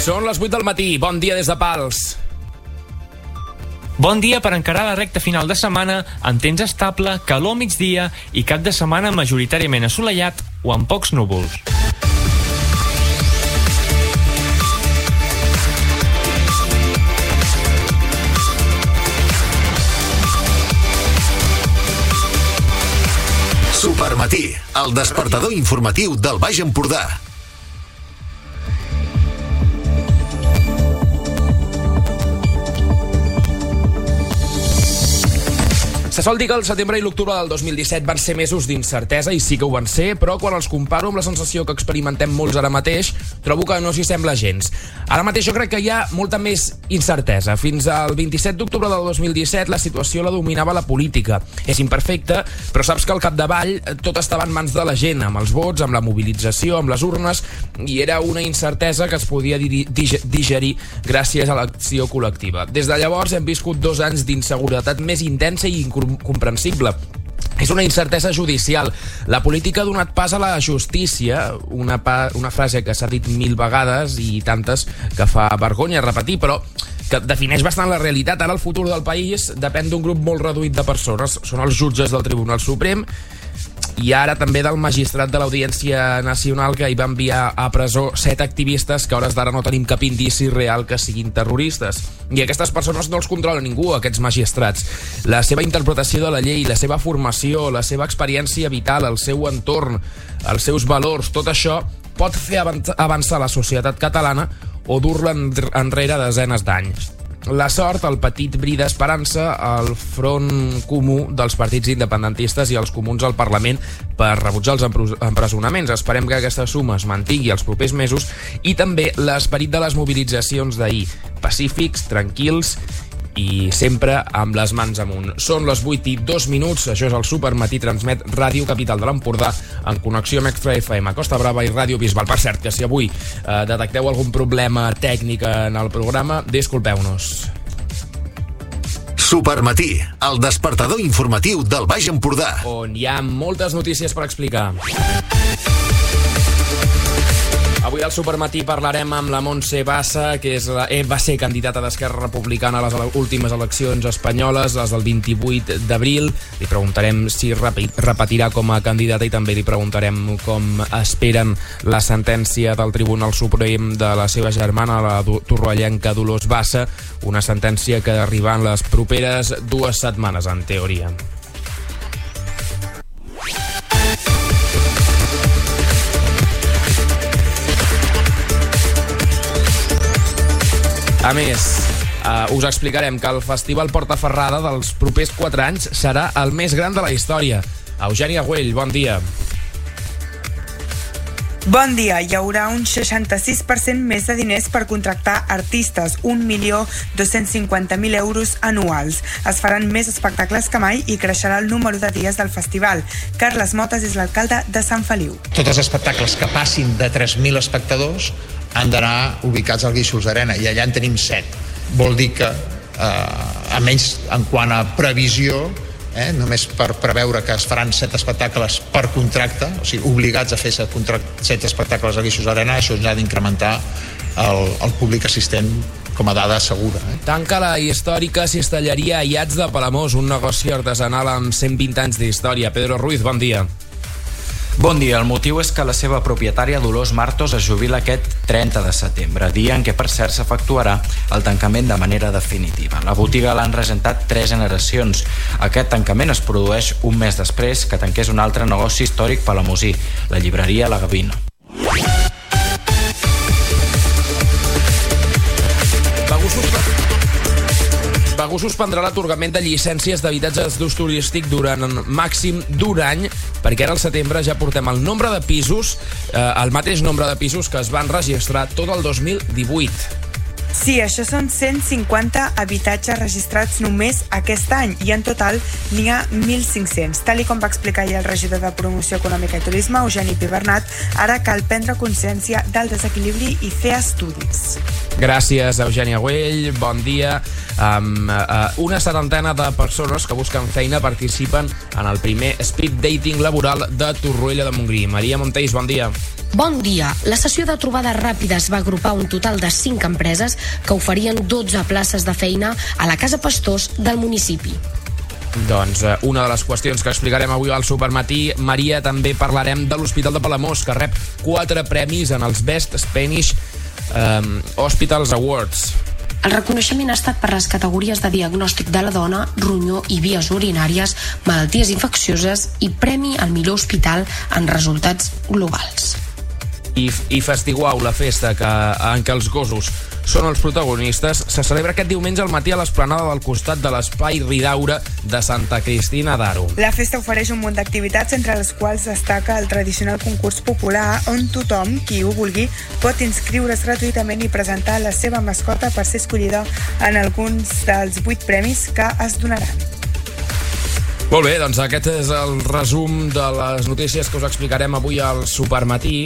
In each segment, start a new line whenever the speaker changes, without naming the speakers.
Són les 8 del matí. Bon dia des de Pals.
Bon dia per encarar la recta final de setmana amb temps estable, calor migdia i cap de setmana majoritàriament assolellat o amb pocs núvols.
Supermatí, el despertador informatiu del Baix Empordà.
Se sol dir que el setembre i l'octubre del 2017 van ser mesos d'incertesa, i sí que ho van ser, però quan els comparo amb la sensació que experimentem molts ara mateix, trobo que no s'hi sembla gens. Ara mateix jo crec que hi ha molta més incertesa. Fins al 27 d'octubre del 2017 la situació la dominava la política. És imperfecta, però saps que al capdavall tot estava en mans de la gent, amb els vots, amb la mobilització, amb les urnes, i era una incertesa que es podia digerir gràcies a l'acció col·lectiva. Des de llavors hem viscut 2 anys d'inseguretat més intensa i incomprensible. És una incertesa judicial. La política ha donat pas a la justícia, una frase que s'ha dit 1000 vegades i tantes que fa vergonya repetir, però que defineix bastant la realitat. Ara el futur del país depèn d'un grup molt reduït de persones. Són els jutges del Tribunal Suprem i ara també del magistrat de l'Audiència Nacional, que hi va enviar a presó 7 activistes que a hores d'ara no tenim cap indici real que siguin terroristes. I aquestes persones no els controla ningú, aquests magistrats. La seva interpretació de la llei, la seva formació, la seva experiència vital, el seu entorn, els seus valors, tot això pot fer avançar la societat catalana o dur-la enrere desenes d'anys. La sort, el petit bri d'esperança, el front comú dels partits independentistes i els comuns al Parlament per rebutjar els empresonaments. Esperem que aquesta suma es mantingui els propers mesos, i també l'esperit de les mobilitzacions d'ahir. Pacífics, tranquils i sempre amb les mans amunt. Són les 8:02, això és el Supermatí, transmet Ràdio Capital de l'Empordà en connexió amb Extra FM, Costa Brava i Ràdio Bisbal. Per cert, que si avui detecteu algun problema tècnic en el programa, disculpeu-nos.
Supermatí, el despertador informatiu del Baix Empordà.
On hi ha moltes notícies per explicar. Avui al Supermatí parlarem amb la Montse Bassa, que va ser candidata d'Esquerra Republicana a les últimes eleccions espanyoles, les del 28 d'abril. Li preguntarem si repetirà com a candidata i també li preguntarem com esperen la sentència del Tribunal Suprem de la seva germana, la torroellenca Dolors Bassa, una sentència que arriba en les properes 2 setmanes, en teoria. A més, us explicarem que el Festival Portaferrada dels propers 4 anys serà el més gran de la història. Eugènia Güell, bon dia.
Bon dia. Hi haurà un 66% més de diners per contractar artistes, 1.250.000 euros anuals. Es faran més espectacles que mai i creixerà el número de dies del festival. Carles Motes és l'alcalde de Sant Feliu.
Tots els espectacles que passin de 3.000 espectadors han d'anar ubicats al Guíxols Arena, i allà en tenim 7. Vol dir que, almenys en quant a previsió, només per preveure que es faran 7 espectacles per contracte, o sigui, obligats a fer 7 espectacles al Guíxols Arena, això ja ha d'incrementar el públic assistent com a dada segura.
Tanca la històrica cistelleria Aiats de Palamós, un negoci artesanal amb 120 anys d'història. Pedro Ruiz, bon dia.
Bon dia. El motiu és que la seva propietària Dolors Martos es jubila aquest 30 de setembre, dia en què per cert s'efectuarà el tancament de manera definitiva. La botiga l'han regentat 3 generacions. Aquest tancament es produeix un mes després que tanqués un altre negoci històric palamosí, la llibreria La Gavina.
Begur suspendrà l'atorgament de llicències d'habitatges d'ús turístic durant un màxim d'un any, perquè ara al setembre ja portem el nombre de pisos, el mateix nombre de pisos que es van registrar tot el 2018.
Sí, això són 150 habitatges registrats només aquest any i en total n'hi ha 1.500. Tal com va explicar ahir el regidor de Promoció Econòmica i Turisme, Eugeni Pibernat, ara cal prendre consciència del desequilibri i fer estudis.
Gràcies, Eugènia Güell. Bon dia. Una setantena de persones que busquen feina participen en el primer speed dating laboral de Torroella de Montgrí. Maria Montells, bon dia.
Bon dia. La sessió de trobades ràpides va agrupar un total de 5 empreses que oferien 12 places de feina a la Casa Pastors del municipi.
Doncs una de les qüestions que explicarem avui al Supermatí, Maria, també parlarem de l'Hospital de Palamós, que rep 4 premis en els Best Spanish Hospitals Awards.
El reconeixement ha estat per les categories de diagnòstic de la dona, ronyó i vies urinàries, malalties infeccioses i premi al millor hospital en resultats globals.
I Festiguau, la festa en què els gossos són els protagonistes, se celebra aquest diumenge al matí a l'esplanada del costat de l'Espai Ridaura de Santa Cristina d'Aro.
La festa ofereix un munt d'activitats, entre les quals destaca el tradicional concurs popular on tothom, qui ho vulgui, pot inscriure's gratuïtament i presentar la seva mascota per ser escollida en alguns dels 8 premis que es donaran.
Molt bé, doncs aquest és el resum de les notícies que us explicarem avui al Supermatí.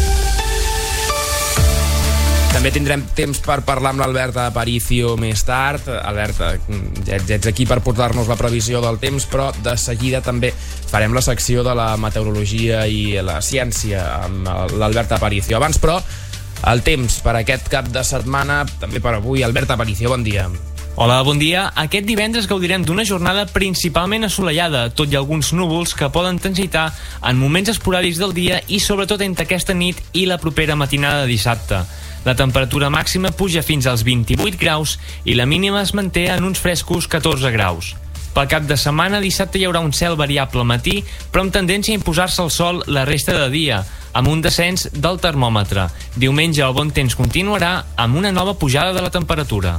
També tindrem temps per parlar amb l'Alberta Aparicio més tard. Alberta, ja ets aquí per portar-nos la previsió del temps, però de seguida també farem la secció de la meteorologia i la ciència amb l'Alberta Aparicio. Abans, però, el temps per aquest cap de setmana, també per avui. Alberta Aparicio, bon dia.
Hola, bon dia. Aquest divendres gaudirem d'una jornada principalment assolellada, tot i alguns núvols que poden transitar en moments esporàdics del dia i sobretot entre aquesta nit i la propera matinada de dissabte. La temperatura màxima puja fins als 28 graus i la mínima es manté en uns frescos 14 graus. Pel cap de setmana, dissabte hi haurà un cel variable al matí, però amb tendència a imposar-se el sol la resta de dia, amb un descens del termòmetre. Diumenge el bon temps continuarà amb una nova pujada de la temperatura.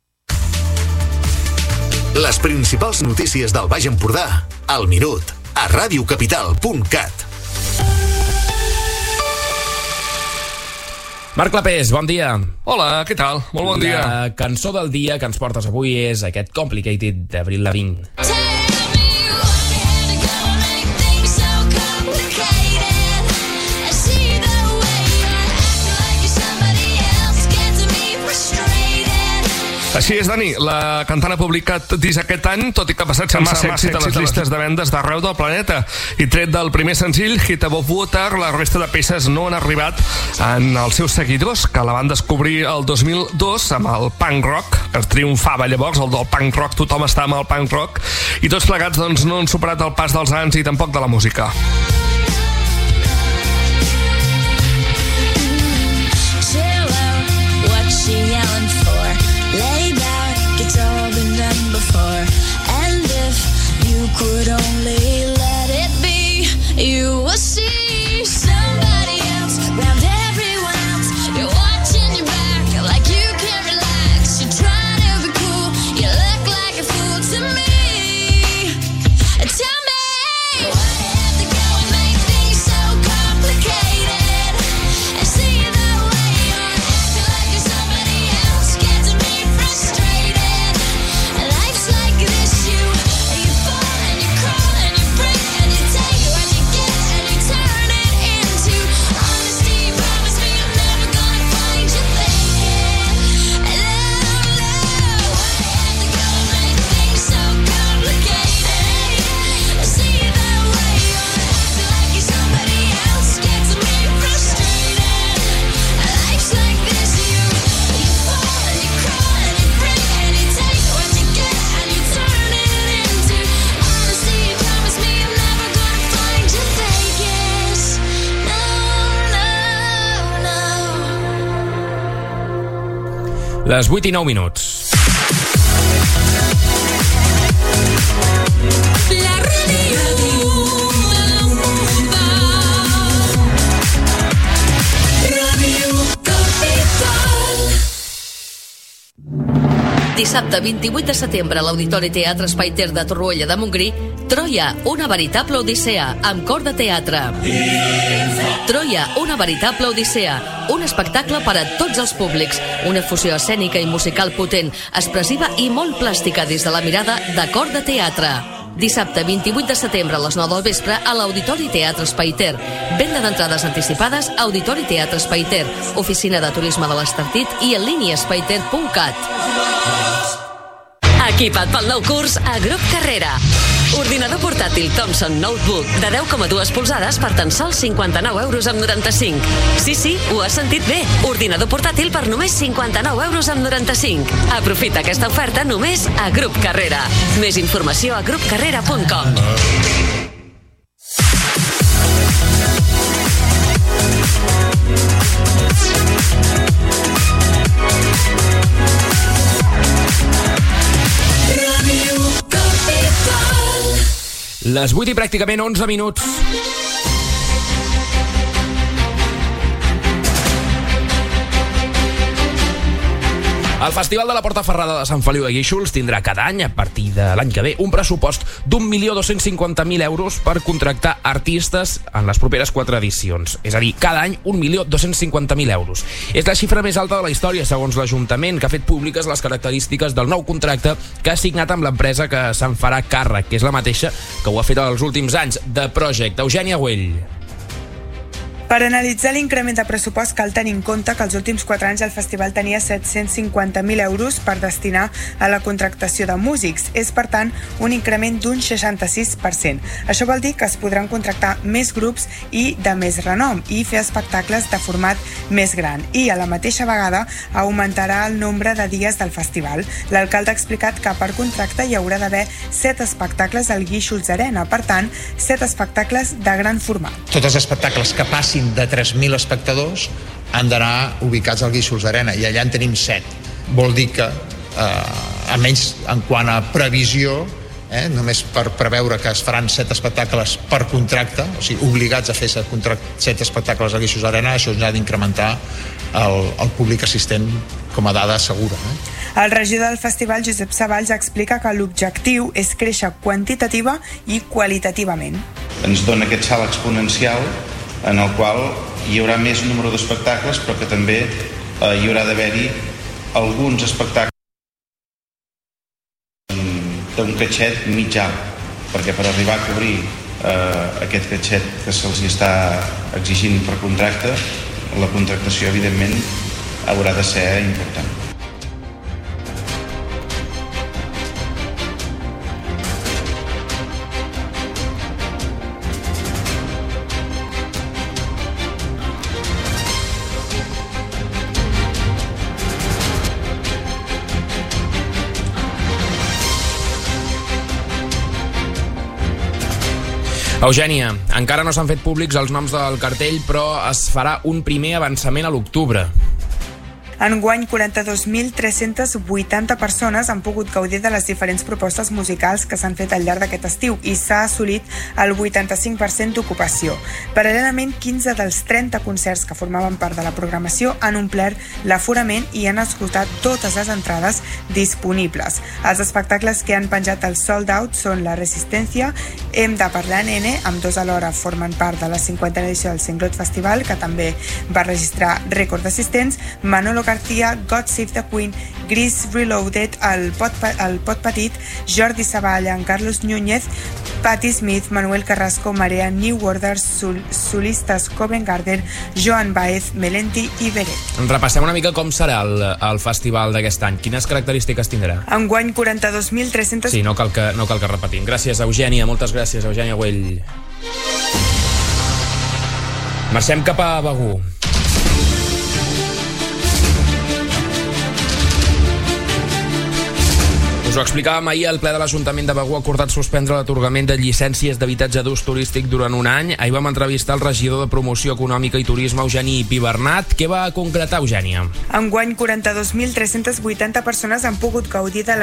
Les principals notícies del Baix Empordà, al minut, a radiocapital.cat.
Marc Clapés, bon dia.
Hola, què tal? Molt bon dia.
La cançó del dia que ens portes avui és aquest Complicated d'Avril Lavigne.
Així és, Dani, la cantant ha publicat disc aquest any, tot i que ha passat sense èxit a les llistes de vendes d'arreu del planeta. I tret del primer senzill, Hit Above Water, la resta de peces no han arribat en els seus seguidors, que la van descobrir el 2002 amb el punk rock, que triomfava llavors, el del punk rock, tothom està amb el punk rock, i tots plegats doncs, no han superat el pas dels anys i tampoc de la música.
Lay back, it's all been done before. And if you could only let it be, you will see somebody else round everyone else. You're watching your back like you can't relax. You're trying to be cool, you look like a fool to me. Tell me, why have to go and make things so complicated? And see the way you're acting like you're somebody else. Get to me frustrated. Life's like this, you fall and you crawl and you break and you take what you get and you turn it into honesty. Promise me I'm never gonna find you faking. No, why have to go and make things so complicated? See the way you're acting like you're somebody else. Get to me frustrated. Life's like this, you fall and you crawl and you break and you take what you get and you turn it into honesty. Promise me I'm never gonna find you faking. No, no, no.
Les 8 i 9 minuts.
La ràdio del Mundo. Ràdio Capital.
Dissabte 28 de setembre a l'Auditori Teatre Espai Ter de Torroella de Montgrí, Troia, una veritable odissea, amb cor de teatre. Troia, una veritable odissea, un espectacle per a tots els públics, una fusió escènica i musical potent, expressiva i molt plàstica des de la mirada de cor de teatre. Dissabte 28 de setembre a les 9 del vespre a l'Auditori Teatre Espai Ter. Venda d'entrades anticipades a Auditori Teatre Espai Ter, oficina de turisme de l'Estartit i en línia espaiter.cat. Equipa't pel nou curs a Grup Carrera. Ordinador portàtil Thomson Notebook de 10,2 polzades per tan sols 59,95 €. Sí, ho has sentit bé. Ordinador portàtil per només 59,95 €. Aprofita aquesta oferta només a Grup Carrera. Més informació a grupcarrera.com.
Les 8 i pràcticament 11 minuts. El Festival de la Porta Ferrada de Sant Feliu de Guíxols tindrà cada any, a partir de l'any que ve, un pressupost d'1.250.000 € per contractar artistes en les properes 4 edicions. És a dir, cada any 1.250.000 €. És la xifra més alta de la història, segons l'Ajuntament, que ha fet públiques les característiques del nou contracte que ha signat amb l'empresa que se'n farà càrrec, que és la mateixa que ho ha fet els últims anys, The Project. Eugènia Güell.
Per analitzar l'increment de pressupost cal tenir en compte que els últims 4 anys el festival tenia 750.000 € per destinar a la contractació de músics. És, per tant, un increment d'un 66%. Això vol dir que es podran contractar més grups i de més renom i fer espectacles de format més gran. I, a la mateixa vegada, augmentarà el nombre de dies del festival. L'alcalde ha explicat que per contracte hi haurà d'haver 7 espectacles al Guíxols Arena. Per tant, 7 espectacles de gran format.
Tots els espectacles que passin de 3.000 espectadors han d'anar ubicats al Guíxols Arena i allà en tenim 7. Vol dir que, almenys en quant a previsió, només per preveure que es faran 7 espectacles per contracte, o sigui, obligats a fer 7 espectacles al Guíxols Arena, això ens ha d'incrementar el públic assistent com a dada segura.
El regidor del festival, Josep Savalls, explica que l'objectiu és créixer quantitativa i qualitativament.
Ens dona aquest salt exponencial en el qual hi haurà més número d'espectacles, però que també hi haurà d'haver-hi alguns espectacles d'un catxet mig alt, perquè per arribar a cobrir aquest catxet que se'ls està exigint per contracte, la contractació, evidentment, haurà de ser important.
Eugènia, encara no s'han fet públics els noms del cartell, però es farà un primer avançament a l'octubre.
Enguany, 42.380 persones han pogut gaudir de les diferents propostes musicals que s'han fet al llarg d'aquest estiu i s'ha assolit el 85% d'ocupació. Paral·lelament, 15 dels 30 concerts que formaven part de la programació han omplert l'aforament i han esgotat totes les entrades disponibles. Els espectacles que han penjat el sold out són La Resistència, Hem de parlar, nene, amb dos alhora formen part de la 50a edició del Singlot Festival, que també va registrar rècord d'assistents, Manolo García, God Save the Queen, Grease Reloaded, el Pot Petit, Jordi Savall, en Carlos Núñez, Patti Smith, Manuel Carrasco, Marea, New Order, solistes Covent Garden, Joan Baez, Melendi i Beret.
Repassem una mica com serà el festival d'aquest any. Quines característiques tindrà?
Enguany 42.300...
Sí, no cal que repetim. Gràcies, Eugènia. Moltes gràcies, Eugènia Güell. Marxem cap a Begur. Us ho explicàvem ahir, el ple de l'Ajuntament de Begur ha acordat suspendre l'atorgament de llicències d'habitatge d'ús turístic durant un any. Ahir vam entrevistar el regidor de Promoció Econòmica i Turisme, Eugeni Pibernat. Què va concretar, Eugènia?
Enguany, 42.380 persones han pogut gaudir de la...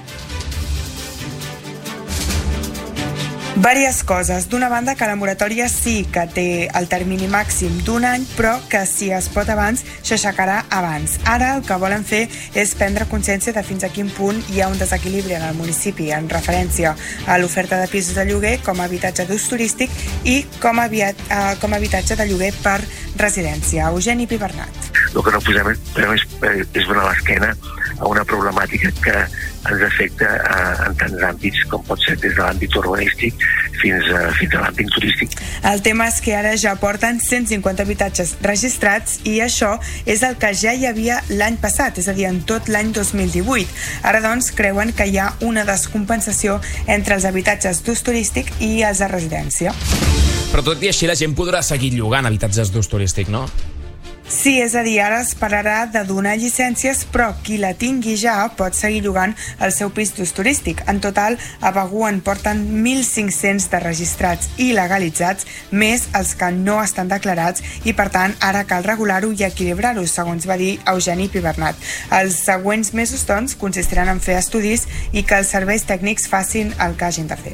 Vàries coses. D'una banda, que la moratòria sí que té el termini màxim d'un any, però que si es pot abans, s'aixecarà abans. Ara el que volen fer és prendre consciència de fins a quin punt hi ha un desequilibri en el municipi en referència a l'oferta de pisos de lloguer com a habitatge d'ús turístic i com a habitatge de lloguer per residència. Eugeni Pibernat.
El que no podem és donar l'esquena a una problemàtica que ens afecta en tants àmbits com pot ser des de l'àmbit urbanístic fins a l'àmbit turístic.
El tema és que ara ja porten 150 habitatges registrats i això és el que ja hi havia l'any passat, és a dir, en tot l'any 2018. Ara, doncs, creuen que hi ha una descompensació entre els habitatges d'ús turístic i els de residència.
Però tot i així la gent podrà seguir llogant habitatges d'ús turístic, no?
Sí, és a dir, ara es pararà de donar llicències, però qui la tingui ja pot seguir llogant el seu pis d'ús turístic. En total, a Begur en porten 1.500 de registrats i legalitzats, més els que no estan declarats, i per tant ara cal regular-ho i equilibrar-ho, segons va dir Eugeni Pibernat. Els següents mesos, doncs, consistiran en fer estudis i que els serveis tècnics facin el que hagin de fer.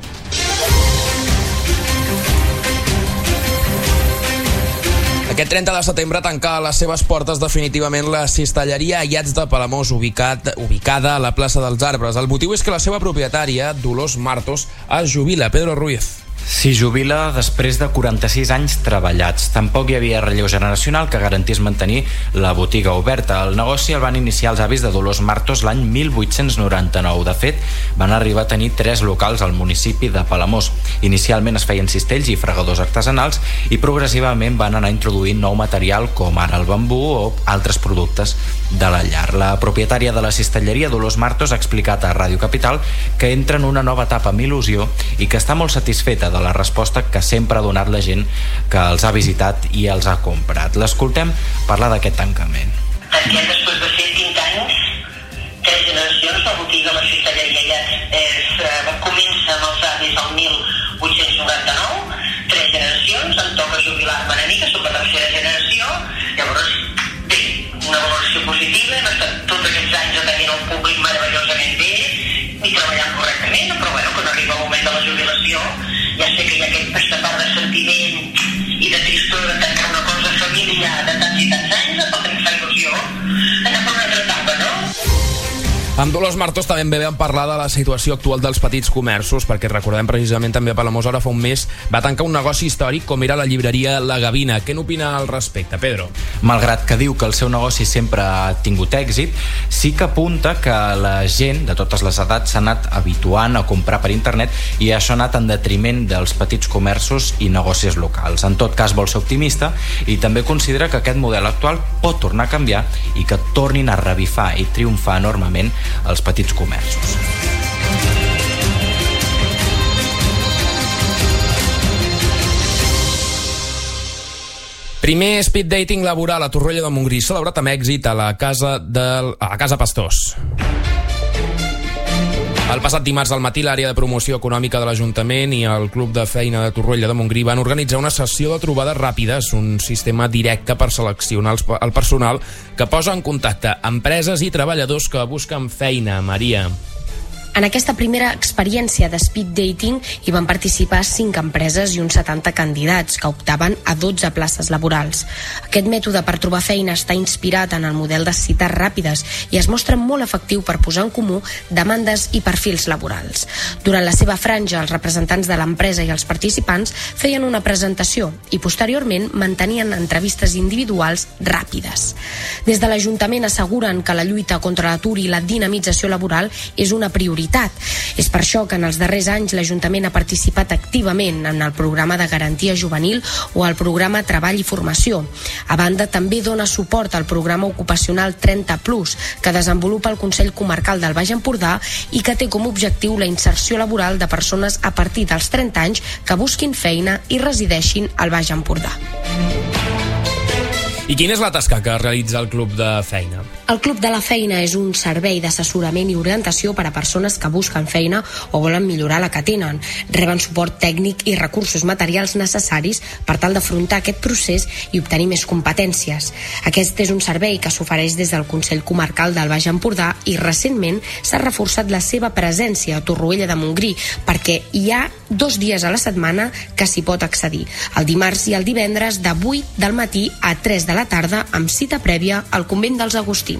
Aquest 30 de setembre tanca les seves portes definitivament la cistelleria Ayats de Palamós, ubicada a la plaça dels Arbres. El motiu és que la seva propietària, Dolors Martos, es jubila. Pedro Ruiz.
S'hi jubila després de 46 anys treballats. Tampoc hi havia relleu generacional que garantís mantenir la botiga oberta. El negoci el van iniciar els avis de Dolors Martos l'any 1899. De fet, van arribar a tenir 3 locals al municipi de Palamós. Inicialment es feien cistells i fregadors artesanals i progressivament van anar introduint nou material com ara el bambú o altres productes de la llar. La propietària de la cistelleria, Dolors Martos, ha explicat a Ràdio Capital que entra en una nova etapa amb il·lusió i que està molt satisfeta de la resposta que sempre ha donat la gent que els ha visitat i els ha comprat. L'escoltem parlar d'aquest tancament.
Tanquem després de 120 anys, 3 generacions, la botiga, la cistelleria comença amb els avis el 1899, 3 generacions, em toca jubilar-me una mica, soc la tercera generació, llavors, bé, una valoració positiva, hem estat tots aquests anys atenent el públic meravellosament bé i treballant correctament, però bueno, quan arriba el moment de la jubilació, ja sé que hi ha aquesta part de sentiment i de tristor de tancar una cosa familiar de tants i tants anys, però que em fa il·lusió anar per una altra etapa, no?
Amb Dolors Martos també vam parlar de la situació actual dels petits comerços, perquè recordem precisament també a Palamós ara fa un mes va tancar un negoci històric com era la llibreria La Gavina. Què n'opina al respecte, Pedro?
Malgrat que diu que el seu negoci sempre ha tingut èxit, sí que apunta que la gent de totes les edats s'ha anat habituant a comprar per internet i això ha anat en detriment dels petits comerços i negocis locals. En tot cas, vol ser optimista i també considera que aquest model actual pot tornar a canviar i que tornin a revifar i triomfar enormement els petits comerços.
Primer speed dating laboral a Torroella de Montgrí, celebrat amb èxit a la Casa Pastors. El passat dimarts al matí, l'àrea de promoció econòmica de l'Ajuntament i el Club de Feina de Torroella de Montgrí van organitzar una sessió de trobades ràpides, un sistema directe per seleccionar el personal que posa en contacte empreses i treballadors que busquen feina. Maria.
En aquesta primera experiència de speed dating hi van participar 5 empreses i uns 70 candidats que optaven a 12 places laborals. Aquest mètode per trobar feina està inspirat en el model de cites ràpides i es mostra molt efectiu per posar en comú demandes i perfils laborals. Durant la seva franja, els representants de l'empresa i els participants feien una presentació i posteriorment mantenien entrevistes individuals ràpides. Des de l'Ajuntament asseguren que la lluita contra l'atur i la dinamització laboral és una prioritat. És per això que en els darrers anys l'Ajuntament ha participat activament en el programa de garantia juvenil o el programa Treball i Formació. A banda, també dona suport al programa ocupacional 30+, que desenvolupa el Consell Comarcal del Baix Empordà i que té com a objectiu la inserció laboral de persones a partir dels 30 anys que busquin feina i resideixin al Baix Empordà.
I quina és la tasca que realitza el Club de Feina?
El Club de la Feina és un servei d'assessorament i orientació per a persones que busquen feina o volen millorar la que tenen. Reben suport tècnic i recursos materials necessaris per tal d'afrontar aquest procés i obtenir més competències. Aquest és un servei que s'ofereix des del Consell Comarcal del Baix Empordà i recentment s'ha reforçat la seva presència a Torroella de Montgrí perquè hi ha 2 dies a la setmana que s'hi pot accedir. El dimarts i el divendres de 8 del matí a 3 de la tarda amb cita prèvia al Convent dels Agustins.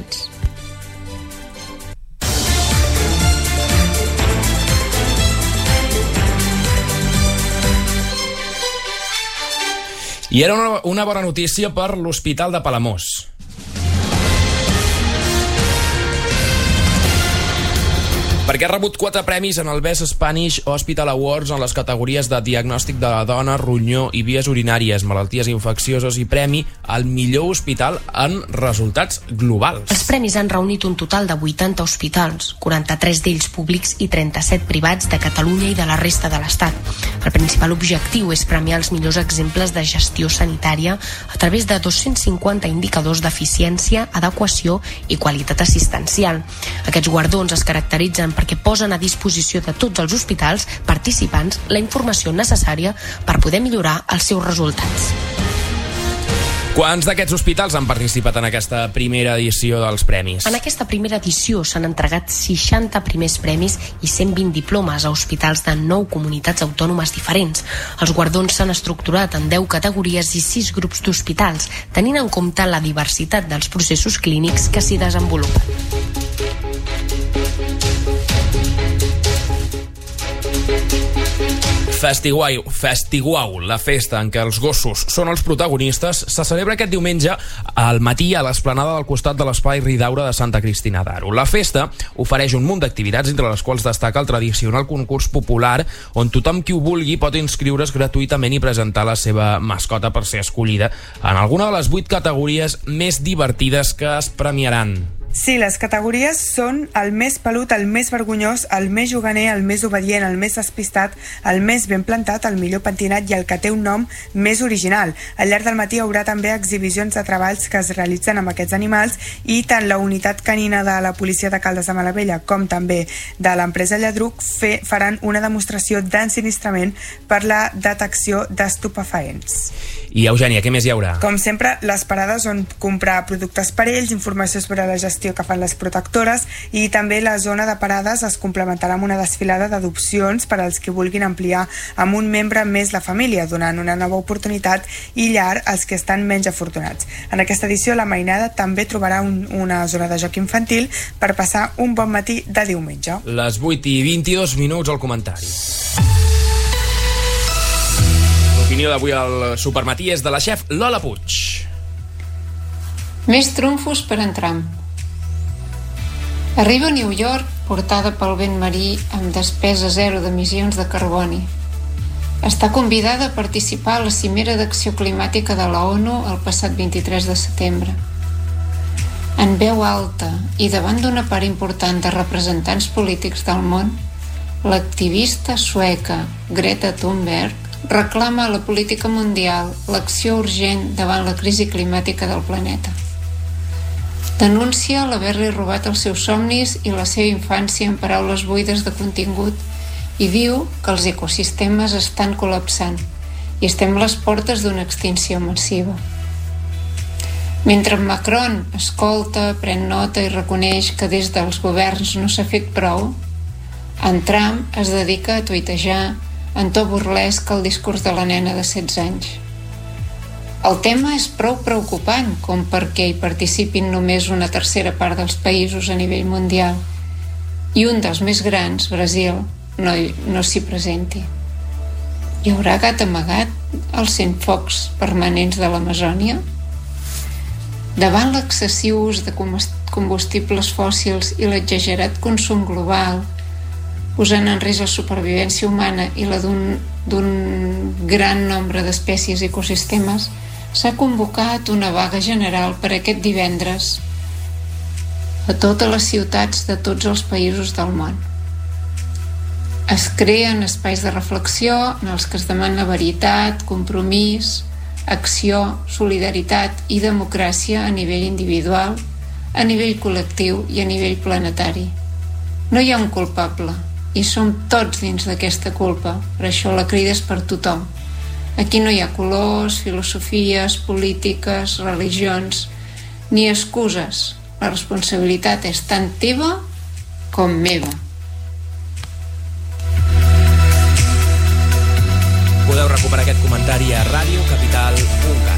I era una bona notícia per l'Hospital de Palamós. Perquè ha rebut 4 premis en el Best Spanish Hospital Awards en les categories de diagnòstic de la dona, ronyó i vies urinàries, malalties infeccioses i premi al millor hospital en resultats globals.
Els premis han reunit un total de 80 hospitals, 43 d'ells públics i 37 privats de Catalunya i de la resta de l'Estat. El principal objectiu és premiar els millors exemples de gestió sanitària a través de 250 indicadors d'eficiència, adequació i qualitat assistencial. Aquests guardons es caracteritzen perquè posen a disposició de tots els hospitals participants la informació necessària per poder millorar els seus resultats.
Quants d'aquests hospitals han participat en aquesta primera edició dels premis?
En aquesta primera edició s'han entregat 60 primers premis i 120 diplomes a hospitals de 9 comunitats autònomes diferents. Els guardons s'han estructurat en 10 categories i 6 grups d'hospitals, tenint en compte la diversitat dels processos clínics que s'hi desenvolupen.
Festiguau, la festa en què els gossos són els protagonistes, se celebra aquest diumenge al matí a l'esplanada del costat de l'Espai Ridaura de Santa Cristina d'Aro. La festa ofereix un munt d'activitats, entre les quals destaca el tradicional concurs popular, on tothom qui ho vulgui pot inscriure's gratuïtament i presentar la seva mascota per ser escollida en alguna de les 8 categories més divertides que es premiaran.
Sí, les categories són el més pelut, el més vergonyós, el més juganer, el més obedient, el més despistat, el més ben plantat, el millor pentinat i el que té un nom més original. Al llarg del matí hi haurà també exhibicions de treballs que es realitzen amb aquests animals i tant la unitat canina de la policia de Caldes de Malavella com també de l'empresa Lladruc faran una demostració d'ensinistrament per la detecció d'estupefaents.
I Eugènia, què més hi haurà?
Com sempre, les parades on comprar productes per ells, informació sobre la gestió que fan les protectores i també la zona de parades es complementarà amb una desfilada d'adopcions per als que vulguin ampliar amb un membre més la família, donant una nova oportunitat i llar als que estan menys afortunats. En aquesta edició la mainada també trobarà una zona de joc infantil per passar un bon matí de diumenge.
Les 8:22 al comentari. L'opinió d'avui al Supermatí és de la xef Lola Puig.
Més trumfos per en Trump. Arriba a New York portada pel vent marí amb despesa zero d'emissions de carboni. Està convidada a participar a la cimera d'acció climàtica de la ONU el passat 23 de setembre. En veu alta i davant d'una part important de representants polítics del món, l'activista sueca Greta Thunberg reclama a la política mundial l'acció urgent davant la crisi climàtica del planeta. Denuncia l'haver-li robat els seus somnis i la seva infància en paraules buides de contingut i diu que els ecosistemes estan col·lapsant i estem a les portes d'una extinció massiva. Mentre Macron escolta, pren nota i reconeix que des dels governs no s'ha fet prou, en Trump es dedica a tuitejar en to burlesc el discurs de la nena de 16 anys. El tema és prou preocupant com perquè hi participin només una tercera part dels països a nivell mundial i un dels més grans, Brasil, no s'hi presenti. Hi haurà gat amagat als centfocs permanents de l'Amazònia? Davant l'excessiu ús de combustibles fòssils i l'exagerat consum global, posant en risc la supervivència humana i la d'un gran nombre d'espècies i ecosistemes, s'ha convocat una vaga general per aquest divendres a totes les ciutats de tots els països del món. Es creen espais de reflexió en els que es demana veritat, compromís, acció, solidaritat i democràcia a nivell individual, a nivell col·lectiu i a nivell planetari. No hi ha un culpable, i som tots dins d'aquesta culpa, per això la crida és per tothom. Aquí no hi ha colors, filosofies, polítiques, religions, ni excuses. La responsabilitat és tant teva com meva.
Podeu recuperar aquest comentari a radiocapital.cat.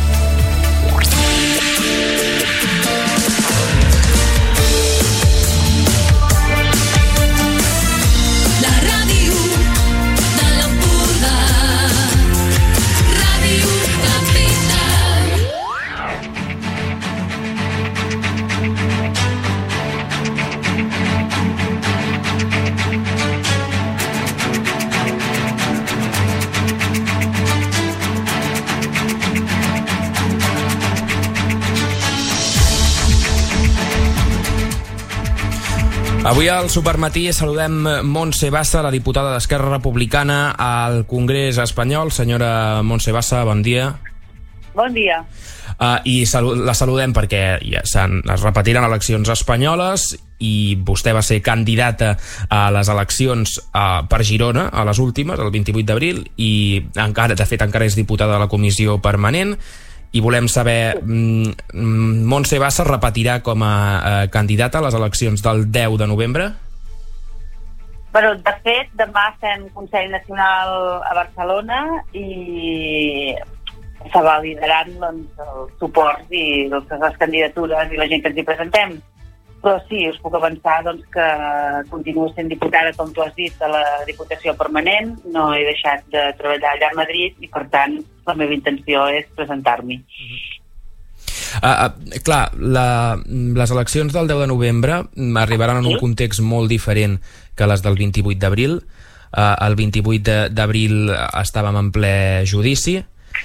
Avui al Supermatí saludem Montse Bassa, la diputada d'Esquerra Republicana al Congrés espanyol. Senyora Montse Bassa, bon dia.
Bon dia.
I la saludem perquè es repetiran eleccions espanyoles i vostè va ser candidata a les eleccions per Girona, a les últimes, el 28 d'abril, i de fet encara és diputada de la comissió permanent. I volem saber, Montse Bassa repetirà com a candidata a les eleccions del 10 de novembre?
Bueno, de fet, demà fem Consell Nacional a Barcelona i se validaran els suports i les candidatures i la gent que ens hi presentem. Però sí, us puc avançar que continuo sent diputada, com tu has dit, de la Diputació Permanent. No he deixat de treballar allà a Madrid i, per tant, la meva intenció és presentar-m'hi.
Clar, les eleccions del 10 de novembre arribaran en un context molt diferent que les del 28 d'abril. El 28 d'abril estàvem en ple judici,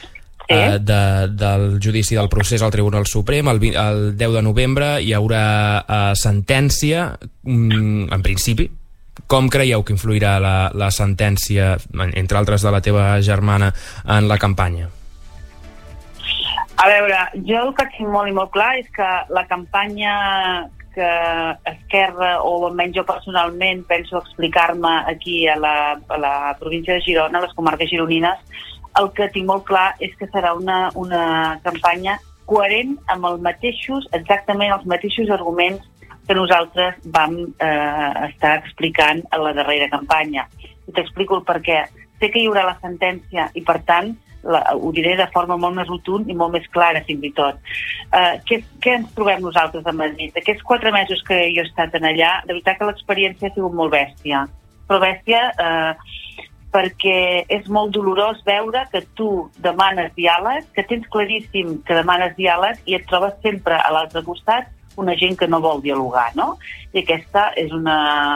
del judici del procés al Tribunal Suprem. El 10 de novembre hi haurà sentència, en principi. Com creieu que influirà la sentència, entre altres de la teva germana, en la campanya?
A veure, jo el que tinc molt i molt clar és que la campanya que Esquerra, o almenys jo personalment, penso explicar-me aquí a la província de Girona, a les comarques gironines, el que tinc molt clar és que serà una campanya coherent amb exactament els mateixos arguments que nosaltres vam estar explicant a la darrera campanya. I t'explico el perquè. Sé que hi haurà la sentència i, per tant, ho diré de forma molt més rotund i molt més clara, fins i tot. Què ens trobem nosaltres a Madrid? Aquests 4 mesos que jo he estat allà, de veritat que l'experiència ha sigut molt bèstia. Però bèstia perquè és molt dolorós veure que tu demanes diàleg, que tens claríssim que demanes diàleg i et trobes sempre a l'altre costat una gent que no vol dialogar, no? I aquesta és una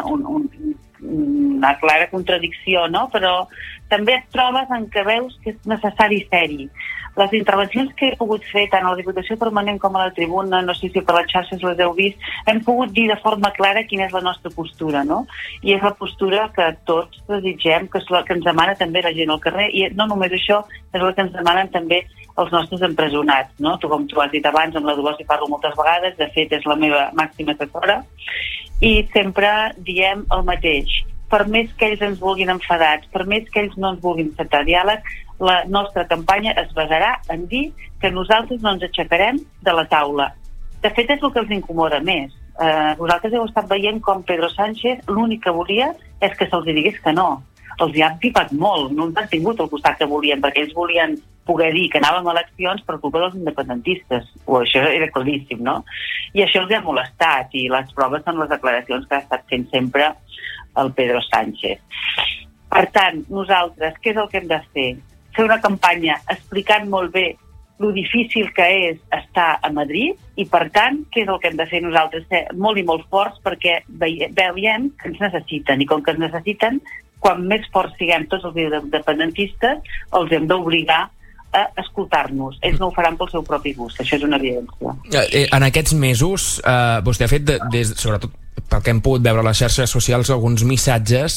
clara contradicció, no? Però també et trobes en què veus que és necessari ser-hi. Les intervencions que he pogut fer tant a la Diputació Permanent com a la tribuna, no sé si per les xarxes les heu vist, hem pogut dir de forma clara quina és la nostra postura, no? I és la postura que tots desitgem, que és la que ens demana també la gent al carrer, i no només això, és la que ens demanen també els nostres empresonats, no? Com tu has dit abans, amb la Dolors hi parlo moltes vegades, de fet és la meva màxima assessora, i sempre diem el mateix. Per més que ells ens vulguin enfadats, per més que ells no ens vulguin acceptar diàleg, la nostra campanya es basarà en dir que nosaltres no ens aixecarem de la taula. De fet, és el que els incomoda més. Vosaltres heu estat veient com Pedro Sánchez l'únic que volia és que se'ls digués que no. Els hi han pipat molt, no ens han tingut al costat que volien, perquè ells volien poder dir que anàvem a eleccions per culpa dels independentistes. Això era claríssim, no? I això els ha molestat, i les proves són les declaracions que ha estat fent sempre el Pedro Sánchez. Per tant, nosaltres, què és el que hem de fer? Fer una campanya explicant molt bé lo difícil que és estar a Madrid i, per tant, què és el que hem de fer nosaltres? Ser molt i molt forts perquè veiem que ens necessiten, i com que ens necessiten, quan més forts siguem tots els independentistes, els hem d'obligar a escoltar-nos. Ells no ho faran pel seu propi gust, això és una evidència.
En aquests mesos, vostè ha fet, sobretot pel que hem pogut veure a les xarxes socials, alguns missatges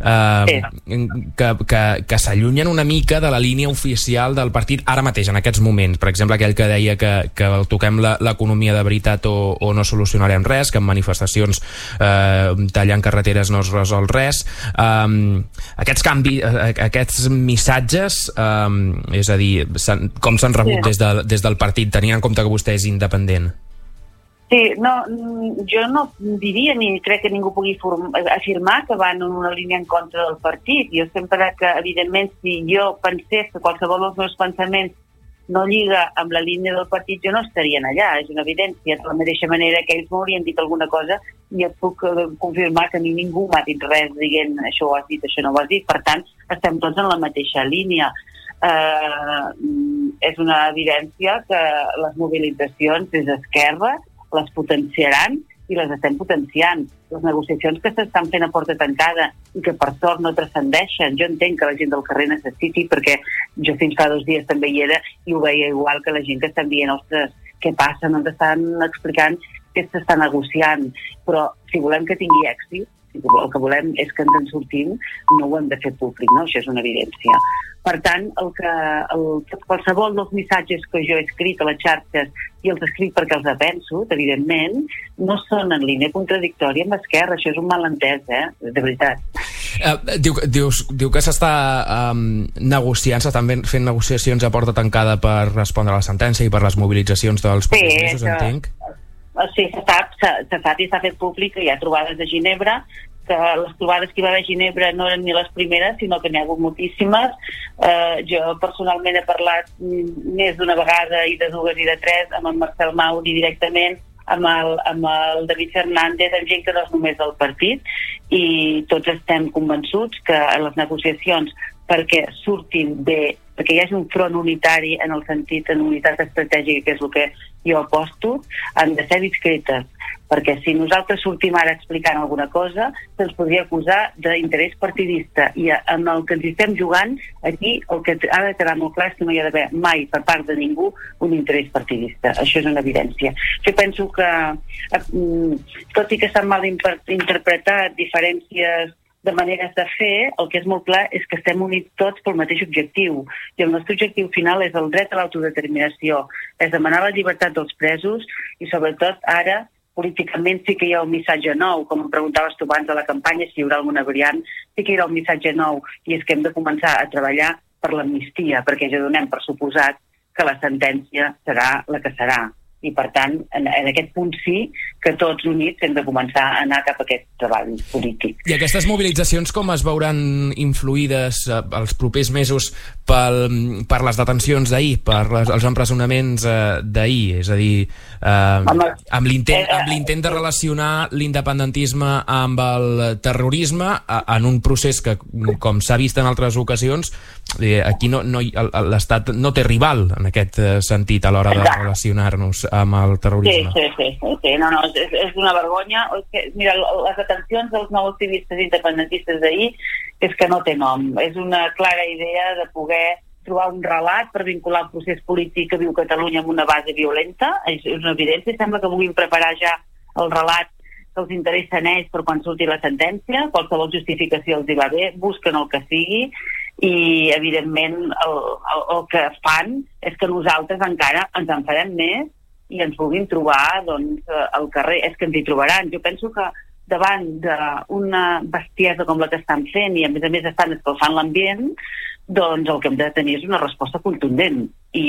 que s'allunyen una mica de la línia oficial del partit ara mateix, en aquests moments. Per exemple, aquell que deia que toquem l'economia de veritat o no solucionarem res, que en manifestacions tallant carreteres no es resol res. Aquests canvis, aquests missatges, és a dir, com s'han rebut des del partit, tenint en compte que vostè és independent?
Sí, no, jo no diria ni crec que ningú pugui afirmar que van en una línia en contra del partit. Jo sempre que, evidentment, si jo pensés que qualsevol dels meus pensaments no lliga amb la línia del partit, jo no estaria allà, és una evidència. De la mateixa manera que ells m'haurien dit alguna cosa, i et puc confirmar que a mi ningú m'ha dit res dient això ho has dit, això no ho has dit. Per tant, estem tots en la mateixa línia. És una evidència que les mobilitzacions des d'Esquerra les potenciaran i les estem potenciant. Les negociacions que s'estan fent a porta tancada i que per sort no transcendeixen, jo entenc que la gent del carrer necessiti, perquè jo fins fa 2 dies també hi era i ho veia igual que la gent que estan dient, ostres, què passa? No ens estan explicant què s'està negociant, però si volem que tingui èxit, el que volem és que ens en sortim, no ho hem de fer públic, no? Això és una evidència. Per tant, qualsevol dels missatges que jo he escrit a les xarxes, i els escric perquè els penso, evidentment, no són en línia contradictòria amb Esquerra. Això és un malentès, de veritat.
Diu que s'està negociant, s'estan fent negociacions a porta tancada per respondre a la sentència i per les mobilitzacions dels propers mesos, entenc?
Sí, se sap i s'ha fet públic que hi ha trobades de Ginebra, que les trobades que hi va haver a Ginebra no eren ni les primeres, sinó que n'hi ha hagut moltíssimes. Jo personalment he parlat més d'una vegada, i de dues i de tres, amb el Marcel Mauri directament, amb el David Fernández, amb gent que no és només del partit, i tots estem convençuts que les negociacions, perquè surtin bé, perquè hi hagi un front unitari en el sentit, en unitat estratègica, que és el que jo aposto, han de ser discretes, perquè si nosaltres sortim ara explicant alguna cosa, se'ns podria acusar d'interès partidista, i amb el que ens estem jugant, aquí el que ha de quedar molt clar és que no hi ha d'haver mai per part de ningú un interès partidista. Això és una evidència. Jo penso que, tot i que s'han mal interpretat diferències de maneres de fer, el que és molt clar és que estem units tots pel mateix objectiu, i el nostre objectiu final és el dret a l'autodeterminació, és demanar la llibertat dels presos, i sobretot ara políticament sí que hi ha un missatge nou, com em preguntaves tu abans de la campanya, si hi haurà alguna variant, sí que hi haurà un missatge nou, i és que hem de començar a treballar per l'amnistia, perquè ja donem per suposat que la sentència serà la que serà. I per tant, en aquest punt sí que tots units hem de començar a anar cap a aquest treball polític.
I aquestes mobilitzacions com es veuran influïdes els propers mesos per les detencions d'ahir, per els empresonaments d'ahir? És a dir, amb l'intent de relacionar l'independentisme amb el terrorisme en un procés que, com s'ha vist en altres ocasions, aquí l'Estat no té rival en aquest sentit a l'hora de relacionar-nos amb el terrorisme.
Sí, no, és una vergonya. Mira, les detencions dels nous activistes independentistes d'ahir és que no té nom. És una clara idea de poder trobar un relat per vincular el procés polític que viu Catalunya amb una base violenta. És una evidència. Sembla que vulguin preparar ja el relat que els interessa a ells per quan surti la sentència. Qualsevol justificació els hi va bé, busquen el que sigui, i evidentment el que fan és que nosaltres encara ens enfadem més i ens vulguin trobar al carrer. És que ens hi trobaran. Jo penso que davant d'una bestiesa com la que estan fent, i a més estan escalfant l'ambient, doncs el que hem de tenir és una resposta contundent.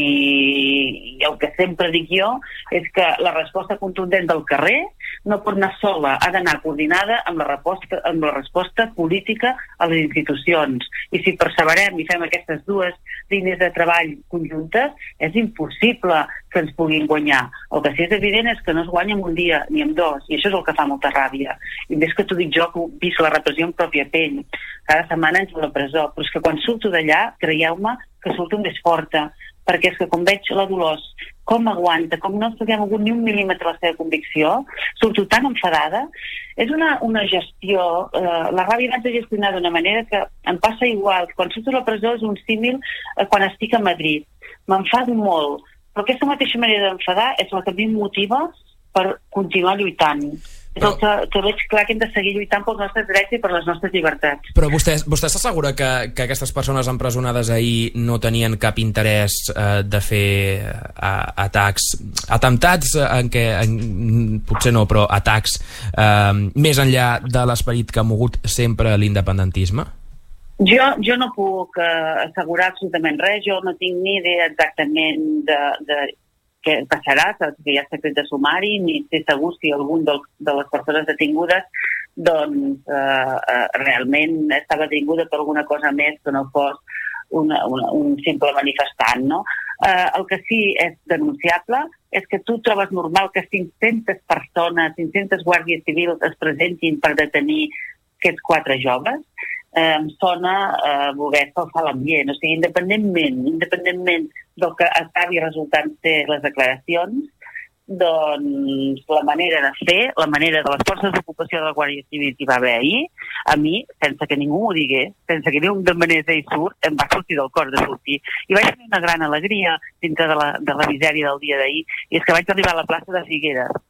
I el que sempre dic jo és que la resposta contundent del carrer no pot anar sola, ha d'anar coordinada amb la resposta política a les institucions. I si perseverem i fem aquestes dues línies de treball conjuntes, és impossible que ens puguin guanyar. El que sí és evident és que no es guanya en un dia ni en dos, i això és el que fa molta ràbia. I més que t'ho dic jo, que he vist la repressió en pròpia pell. Cada setmana entro a la presó, però és que quan surto d'allà, creieu-me que surto més forta, perquè és que com veig la Dolors, com aguanta, com no s'ha mogut ni un mil·límetre la seva convicció, surto tan enfadada. És una gestió, la ràbia l'haig de gestionar d'una manera que em passa igual. Quan surto a la presó és un símil quan estic a Madrid. M'enfado molt, però aquesta mateixa manera d'enfadar és la que a mi em motiva per continuar lluitant. És el que veig clar que hem de seguir lluitant pels nostres drets i per les nostres llibertats.
Però vostè s'assegura que aquestes persones empresonades ahir no tenien cap interès de fer atemptats en què, potser no, però atacs més enllà de l'esperit que ha mogut sempre l'independentisme?
Jo no puc assegurar absolutament res. Jo no tinc ni idea exactament de què passarà, que hi ha secret de sumari, ni sé segur si algun de les persones detingudes realment estava detinguda per alguna cosa més que no fos un simple manifestant, no? El que sí és denunciable és que tu trobes normal que 500 persones, 500 guàrdies civils es presentin per detenir aquests 4 joves. Em sona voler escalfar l'ambient. O sigui, independentment del que acabi resultant ser les declaracions, doncs la manera de fer, la manera de les forces d'ocupació de la Guàrdia Civil que hi va haver ahir, a mi, sense que ningú m'ho digués, sense que ningú em demanés d'ell surt, em va sortir del cor de sortir. I vaig tenir una gran alegria dintre de la misèria del dia d'ahir, i és que vaig arribar a la plaça de Figueres.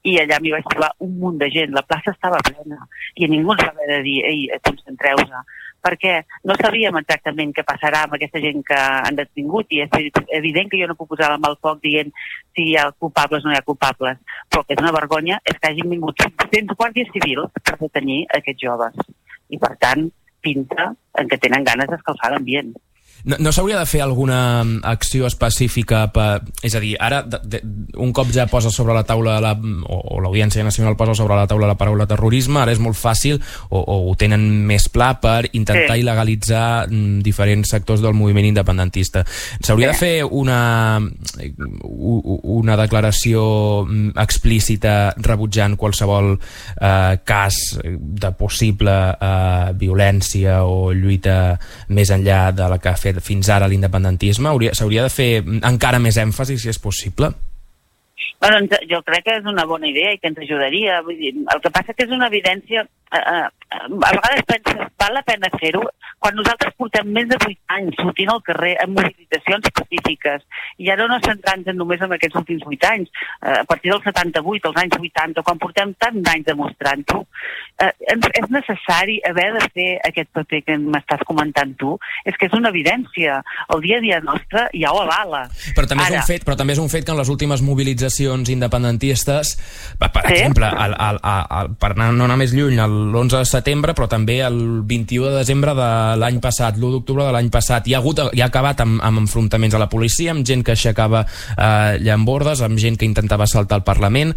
i allà m'hi vaig trobar un munt de gent, la plaça estava plena i ningú ens va haver de dir ei, concentreu-se, perquè no sabíem exactament què passarà amb aquesta gent que han detingut i és evident que jo no puc posar la mà al foc dient si hi ha culpables o no hi ha culpables, però que és una vergonya és que hagin vingut 500 guàrdies civils per detenir aquests joves i per tant pinta en que tenen ganes d'escalfar l'ambient.
No s'hauria de fer alguna acció específica és a dir, ara un cop ja posa sobre la taula o l'Audiència Nacional posa sobre la taula la paraula terrorisme, ara és molt fàcil o ho tenen més pla per intentar il·legalitzar diferents sectors del moviment independentista. S'hauria de fer una declaració explícita rebutjant qualsevol cas de possible violència o lluita més enllà de la que ha fet fins ara l'independentisme? S'hauria de fer encara més èmfasi, si és possible?
Bueno, jo crec que és una bona idea i que ens ajudaria. Vull dir, el que passa que és una evidència... a vegades penses, val la pena fer-ho quan nosaltres portem més de 8 anys sortint al carrer amb mobilitzacions pacífiques i ara no centrant-nos només en aquests últims 8 anys, a partir del 78, els anys 80, quan portem tants anys demostrant-ho, és necessari haver de fer aquest paper que m'estàs comentant tu. És que és una evidència. El dia a dia nostre ja ho avala.
Però també és un fet que en les últimes mobilitzacions independentistes, per exemple, per no anar més lluny, l'11 de setembre, però també el 21 de desembre de l'any passat, l'1 d'octubre de l'any passat, hi ha acabat amb enfrontaments a la policia, amb gent que aixecava llambordes, amb gent que intentava assaltar el Parlament.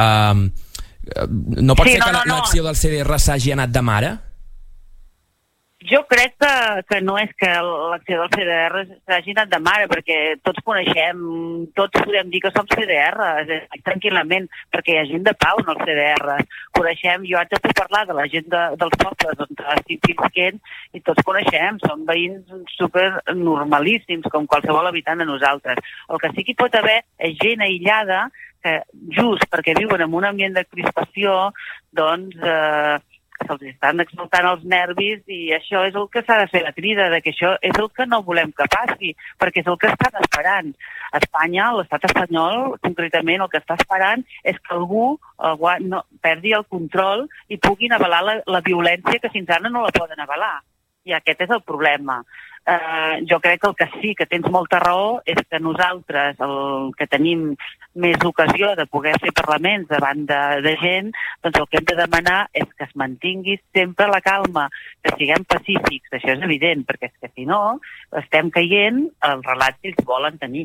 No pot ser que l'acció del CDR s'hagi anat de mare?
Jo crec que no és que l'acció del CDR s'hagi anat de mare, perquè tots coneixem, tots podem dir que som CDR, tranquil·lament, perquè hi ha gent de pau en el CDR. Coneixem, jo haig de parlar de la gent dels pobles on estic visquent i tots coneixem, són veïns super normalíssims, com qualsevol habitant de nosaltres. El que sí que hi pot haver és gent aïllada que just perquè viuen en un ambient de crispació, doncs... se'ls estan exaltant els nervis i això és el que s'ha de fer la crida, que això és el que no volem que passi, perquè és el que estan esperant. Espanya, l'estat espanyol, concretament, el que està esperant és que algú perdi el control i puguin avalar la violència que fins ara no la poden avalar. I aquest és el problema. Jo crec que el que sí que tens molta raó és que nosaltres, el que tenim més ocasió de poder fer parlaments davant de gent, doncs el que hem de demanar és que es mantingui sempre la calma, que siguem pacífics, això és evident, perquè és que si no estem caient el relat que ells volen tenir.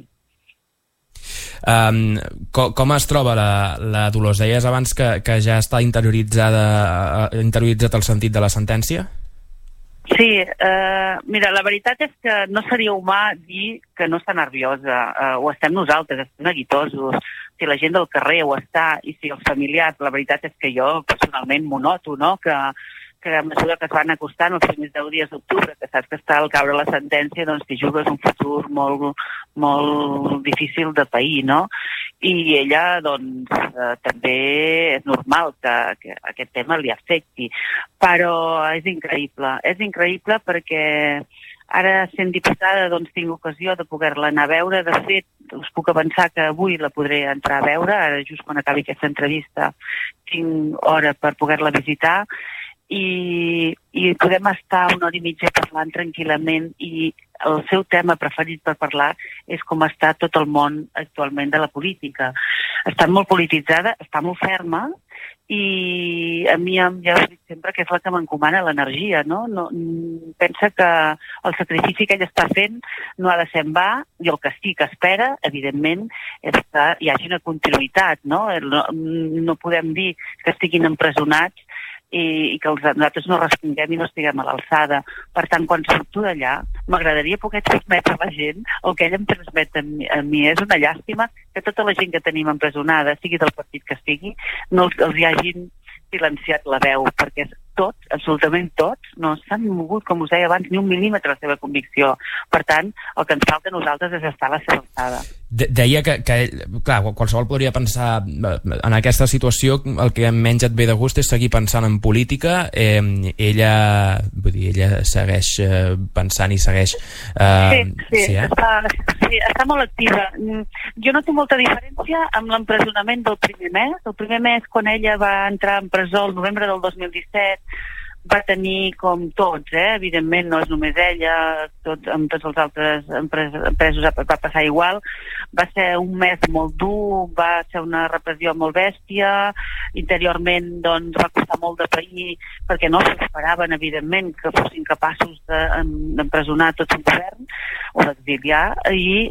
Com es troba la Dolors? Deies abans que ja està interioritzat el sentit de la sentència?
Sí, mira, la veritat és que no seria humà dir que no està nerviosa, o estem nosaltres, estem neguitosos, si la gent del carrer ho està, i si els familiars, la veritat és que jo personalment m'ho noto, no?, que a mesura que es van acostant els primers 10 dies d'octubre, que saps que està al caure la sentència, doncs t'hi jugues un futur molt, molt difícil de pair, no? I ella, doncs, també és normal que aquest tema li afecti, però és increïble perquè ara, sent diputada, doncs tinc ocasió de poder-la anar a veure. De fet, us puc avançar que avui la podré entrar a veure, ara just quan acabi aquesta entrevista tinc hora per poder-la visitar, i podem estar una hora i mitja parlant tranquil·lament, i el seu tema preferit per parlar és com està tot el món actualment de la política. Està molt polititzada, està molt ferma, i a mi ja us dic sempre que és la que m'encomana l'energia, no? Pensa que el sacrifici que ella està fent no ha de ser en va, i el que sí que espera, evidentment, és que hi hagi una continuïtat, no? No podem dir que estiguin empresonats i que nosaltres no responguem i no estiguem a l'alçada. Per tant, quan surto d'allà, m'agradaria poder transmetre a la gent el que ella em transmet a mi. És una llàstima que tota la gent que tenim empresonada, sigui del partit que sigui, no els hi hagin silenciat la veu, perquè tots, absolutament tots, no s'han mogut, com us deia abans, ni un mil·límetre la seva convicció. Per tant, el que ens falta a nosaltres és estar a la seva alçada.
Deia que, clar, qualsevol podria pensar en aquesta situació, el que menys et ve de gust és seguir pensant en política. Ella segueix pensant i segueix...
Sí, està Sí, està molt activa. Jo no tinc molta diferència amb l'empresonament del primer mes. El primer mes, quan ella va entrar en presó el novembre del 2017, va tenir, com tots, evidentment no és només ella, amb tots els altres presos va passar igual, va ser un mes molt dur, va ser una repressió molt bèstia, interiorment doncs, va costar molt de pair, perquè no s'esperaven, evidentment, que fossin capaços d'empresonar tot un govern o d'exiliar, i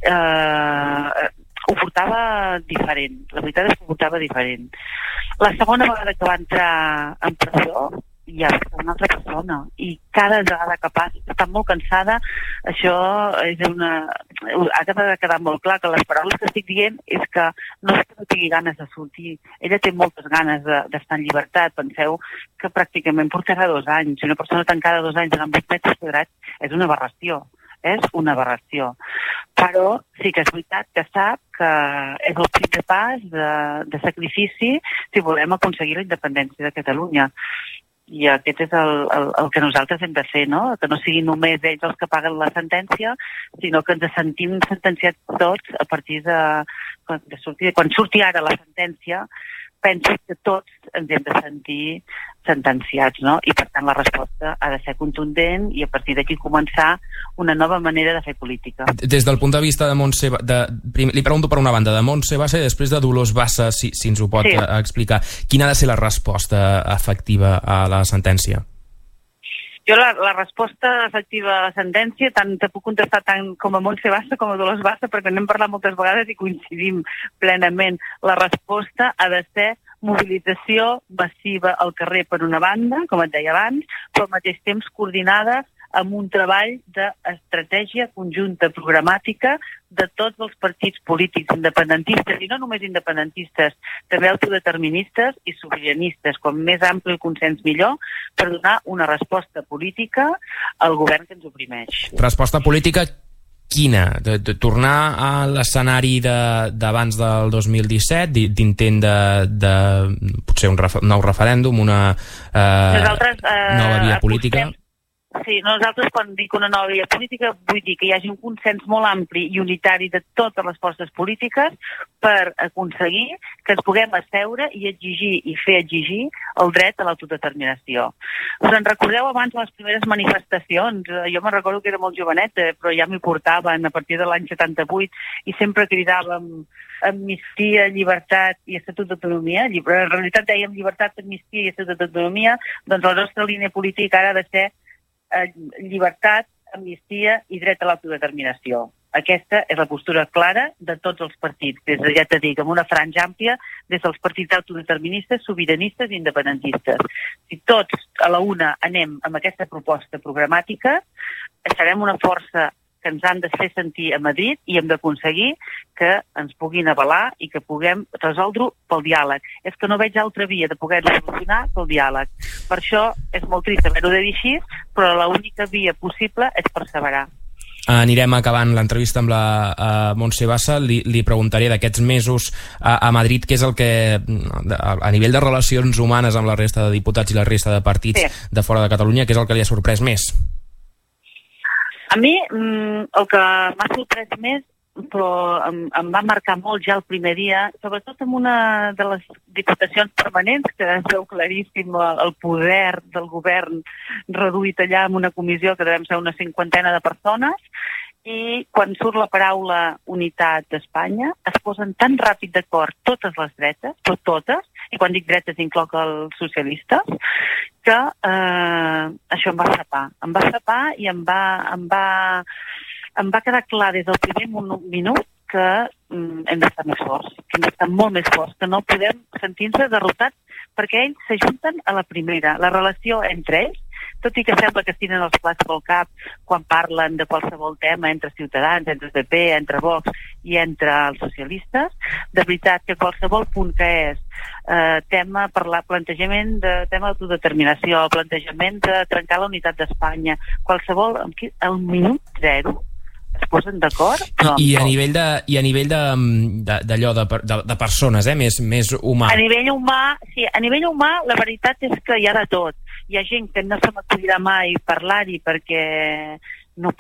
ho portava diferent, la veritat és que ho portava diferent. La segona vegada que va entrar en presó, ja va ser una altra persona, i cada vegada que passa està molt cansada. Això és ha de quedar molt clar que les paraules que estic dient és que no és que no tingui ganes de sortir, ella té moltes ganes d'estar en llibertat. Penseu que pràcticament portarà 2 anys, una persona tancada 2 anys en 8 metres quadrats és una aberració. És una aberració. Però sí que és veritat que sap que és el primer pas de sacrifici si volem aconseguir la independència de Catalunya. I aquest és el que nosaltres hem de fer, no? Que no siguin només ells els que paguen la sentència, sinó que ens sentim sentenciats tots a partir de quan surti ara la sentència. Penso que tots ens hem de sentir sentenciats, no? I per tant la resposta ha de ser contundent i a partir d'aquí començar una nova manera de fer política.
Des del punt de vista de Montse, li pregunto per una banda de Montse Bassa i després de Dolors Bassa, si ens ho pot explicar. Quina ha de ser la resposta efectiva a la sentència?
Jo la resposta efectiva a la sentència tant te puc contestar tant com a Montse Bassa com a Dolors Bassa, perquè n'hem parlat moltes vegades i coincidim plenament. La resposta ha de ser mobilització massiva al carrer per una banda, com et deia abans, però al mateix temps coordinada amb un treball d'estratègia conjunta programàtica de tots els partits polítics independentistes, i no només independentistes, també autodeterministes i sobiranistes. Com més ampli el consens millor, per donar una resposta política al govern que ens oprimeix.
Resposta política quina? De tornar a l'escenari d'abans del 2017, d'intent de potser un nou referèndum, una nova via política?
Sí, nosaltres quan dic una nova via política vull dir que hi hagi un consens molt ampli i unitari de totes les forces polítiques per aconseguir que ens puguem asseure i exigir i fer exigir el dret a l'autodeterminació. Us en recordeu abans de les primeres manifestacions? Jo me'n recordo que era molt joveneta, però ja m'hi portaven a partir de l'any 78 i sempre cridàvem amnistia, llibertat i estatut d'autonomia. En realitat dèiem llibertat, amnistia i estatut d'autonomia. Doncs la nostra línia política ara ha de ser llibertat, amnistia i dret a l'autodeterminació. Aquesta és la postura clara de tots els partits, des de, ja t'he dit, amb una franja àmplia, des dels partits autodeterministes, sobiranistes i independentistes. Si tots a la una anem amb aquesta proposta programàtica, serem una força que ens han de fer sentir a Madrid i hem d'aconseguir que ens puguin avalar i que puguem resoldre-ho pel diàleg. És que no veig altra via de poder solucionar pel diàleg. Per això és molt trist haver-ho de dir així, però l'única via possible és perseverar.
Anirem acabant l'entrevista amb la Montse Bassa. Li preguntaré d'aquests mesos a Madrid què és el que, a nivell de relacions humanes amb la resta de diputats i la resta de partits de fora de Catalunya, què és el que li ha sorprès més?
A mi el que m'ha sorprès més, però em va marcar molt ja el primer dia, sobretot en una de les diputacions permanents, que es veu claríssim el poder del govern reduït allà en una comissió que devem ser una 50 de persones, i quan surt la paraula unitat d'Espanya es posen tan ràpid d'acord totes les dretes, però totes, i quan dic dretes incloc els socialistes, que això em va frapar. Em va frapar i em va quedar clar des del primer minut que hem d'estar més forts, que hem d'estar molt més forts, que no podem sentir-nos derrotats perquè ells s'ajunten a la primera. La relació entre ells, tot i que sembla que es tiren els plats pel cap quan parlen de qualsevol tema entre Ciutadans, entre el PP, entre Vox i entre els socialistes, de veritat que qualsevol punt que és plantejament de tema d'autodeterminació, plantejament de trencar la unitat d'Espanya, qualsevol, al minut zero, es posen d'acord.
I a nivell d'allò de persones, més humà.
A nivell humà, la veritat és que hi ha de tot. Hi ha gent que no se m'acudirà mai parlar-hi perquè no pot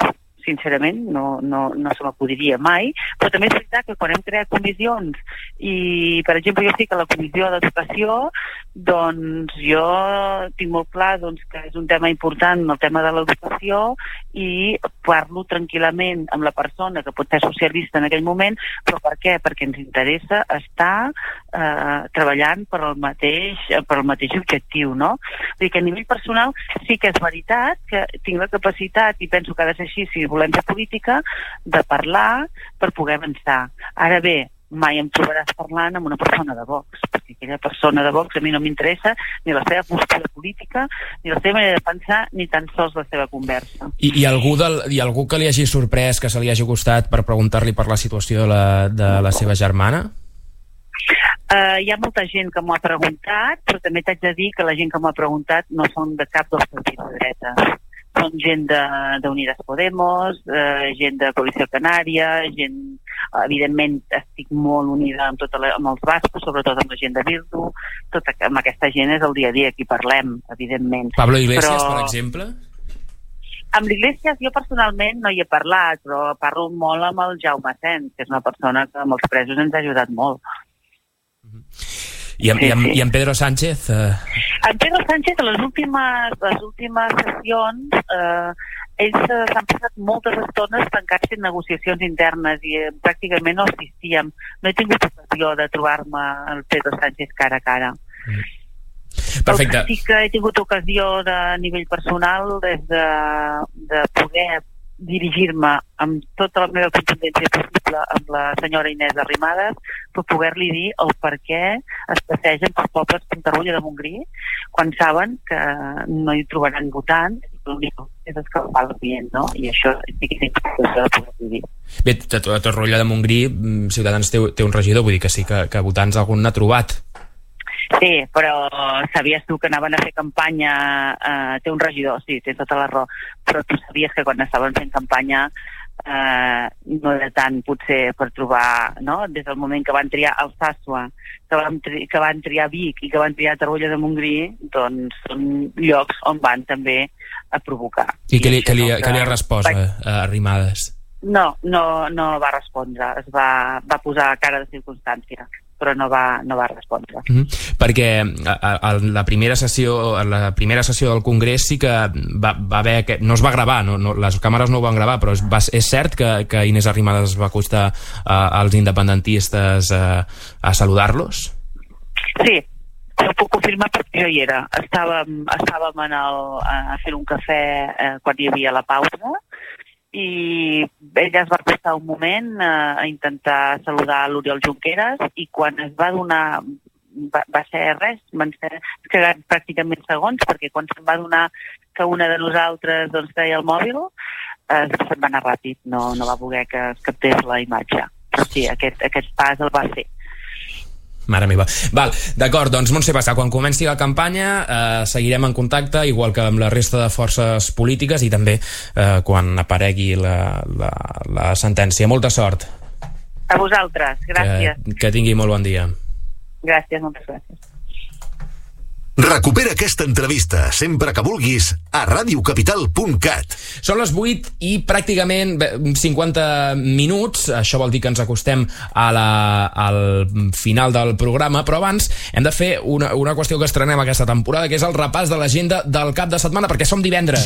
sincerament, no se m'acudiria mai, però també és veritat que quan hem creat comissions i, per exemple, jo estic a la comissió d'educació, doncs jo tinc molt clar que és un tema important, el tema de l'educació, i parlo tranquil·lament amb la persona que pot ser socialista en aquell moment, però per què? Perquè ens interessa estar treballant per al mateix objectiu, no? Vull dir que a nivell personal sí que és veritat que tinc la capacitat, i penso que ha de ser així si volem fer política, de parlar per poder avançar. Ara bé, mai em trobaràs parlant amb una persona de Vox, perquè aquella persona de Vox a mi no m'interessa ni la seva postura política, ni la seva manera de pensar, ni tan sols la seva conversa.
I algú que li hagi sorprès, que se li hagi costat per preguntar-li per la situació de la seva germana?
Hi ha molta gent que m'ho ha preguntat, però també t'haig de dir que la gent que m'ho ha preguntat no són de cap dels partits de dreta. Són gent d'Unidas Podemos, gent de Coalició Canària, gent... Evidentment estic molt unida amb els bascos, sobretot amb la gent de Bildu. Amb aquesta gent és el dia a dia que hi parlem, evidentment.
Pablo Iglesias, per exemple?
Amb l'Iglesias jo personalment no hi he parlat, però parlo molt amb el Jaume Sens, que és una persona que amb els presos ens ha ajudat molt.
I en Pedro Sánchez?
En Pedro Sánchez, a les últimes sessions, ells s'han passat moltes estones tancats en negociacions internes i pràcticament no assistíem. No he tingut ocasió de trobar-me el Pedro Sánchez cara a cara.
Perfecte.
Sí que he tingut ocasió a nivell personal de poder dirigir-me amb tota la meva contundència possible amb la senyora Inés Arrimadas per poder-li dir el per què es passegen pels pobles de Torroella de Montgrí quan saben que no hi trobaran votants, l'únic és escalfar el client, no? I això sí que tinc de poder dir.
Bé, a Torroella de Montgrí Ciutadans té un regidor, vull dir que sí que votants algun n'ha trobat.
Sí, però sabies tu que anaven a fer campanya, té un regidor, sí, tens tota la raó, però tu sabies que quan estaven fent campanya no era tant potser per trobar, no? Des del moment que van triar Alsàsua, que van triar Vic i que van triar Torroella de Montgrí, doncs són llocs on van també a provocar.
I què li ha respost a Arrimadas?
No va respondre, es va posar cara de circumstància, però no va respondre.
Perquè a la primera sessió del Congrés sí que va haver que no es va gravar, les càmeres no ho van gravar, però és cert que Inés Arrimadas va acostar als independentistes a saludar-los?
Sí, ho puc confirmar perquè jo hi era. Estàvem a fer un cafè quan hi havia la pausa i ella es va acostar un moment a intentar saludar l'Oriol Junqueras i quan es va donar va ser res, van ser pràcticament segons, perquè quan se'n va donar que una de nosaltres doncs treia el mòbil se'n va anar ràpid, no va voler que es captés la imatge, però sí, aquest pas el va fer.
Mare meva. Val, d'acord, doncs Montse Passà, quan comenci la campanya seguirem en contacte, igual que amb la resta de forces polítiques i també quan aparegui la sentència. Molta sort.
A vosaltres, gràcies.
Que tingui molt bon dia.
Gràcies, moltes gràcies.
Recupera aquesta entrevista sempre que vulguis a radiocapital.cat.
Són les 8 i pràcticament 50 minuts, això vol dir que ens acostem al final del programa, però abans hem de fer una qüestió que estrenem aquesta temporada, que és el repàs de l'agenda del cap de setmana, perquè som divendres.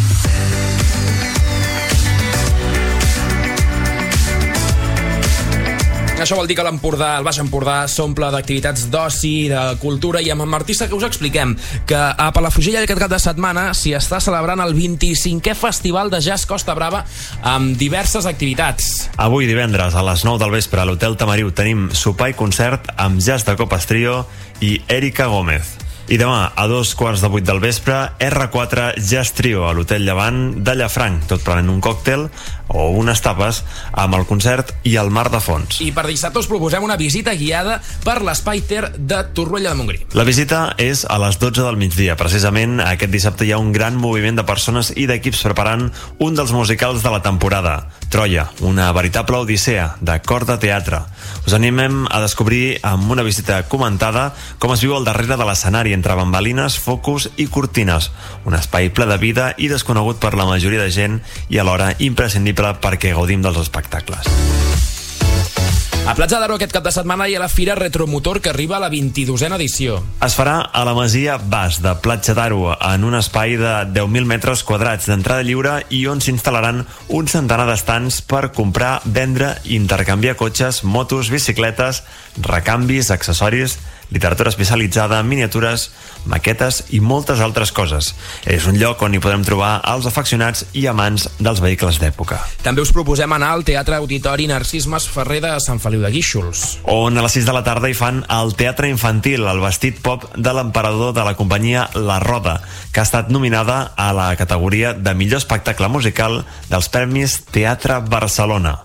Això vol dir que l'Empordà, el Baix Empordà, s'omple d'activitats d'oci, de cultura, i amb en Martí que us expliquem que a Palafrugell aquest cap de setmana s'hi està celebrant el 25è Festival de Jazz Costa Brava amb diverses activitats.
Avui divendres a les 9 del vespre a l'Hotel Tamariu tenim sopar i concert amb Jazz de Copes Trio i Erika Gómez. I demà, a 7:15 del vespre, R4 Jazz Trio a l'Hotel Llevant de Llafranc, tot prenent un còctel o unes tapes amb el concert i el mar de fons.
I per dissabte us proposem una visita guiada per l'Espai Ter de Torroella de Montgrí.
La visita és a les 12 del migdia. Precisament aquest dissabte hi ha un gran moviment de persones i d'equips preparant un dels musicals de la temporada, Troia, una veritable odissea de cor de teatre. Us animem a descobrir amb una visita comentada com es viu al darrere de l'escenari entre bambalines, focus i cortines. Un espai ple de vida i desconegut per la majoria de gent i alhora imprescindible perquè gaudim dels espectacles.
A Platja d'Aro aquest cap de setmana hi ha la Fira Retromotor que arriba a la 22a edició.
Es farà a la Masia Bas de Platja d'Aro en un espai de 10.000 metres quadrats d'entrada lliure i on s'instal·laran un centenar d'estants per comprar, vendre i intercanviar cotxes, motos, bicicletes, recanvis, accessoris, literatura especialitzada, miniatures, maquetes i moltes altres coses. És un lloc on hi podrem trobar els afeccionats i amants dels vehicles d'època.
També us proposem anar al Teatre Auditori Narcís Masferrer de Sant Feliu de Guíxols,
on a les 6 de la tarda hi fan el Teatre Infantil, el vestit pop de l'emperador de la companyia La Roda, que ha estat nominada a la categoria de millor espectacle musical dels Premis Teatre Barcelona.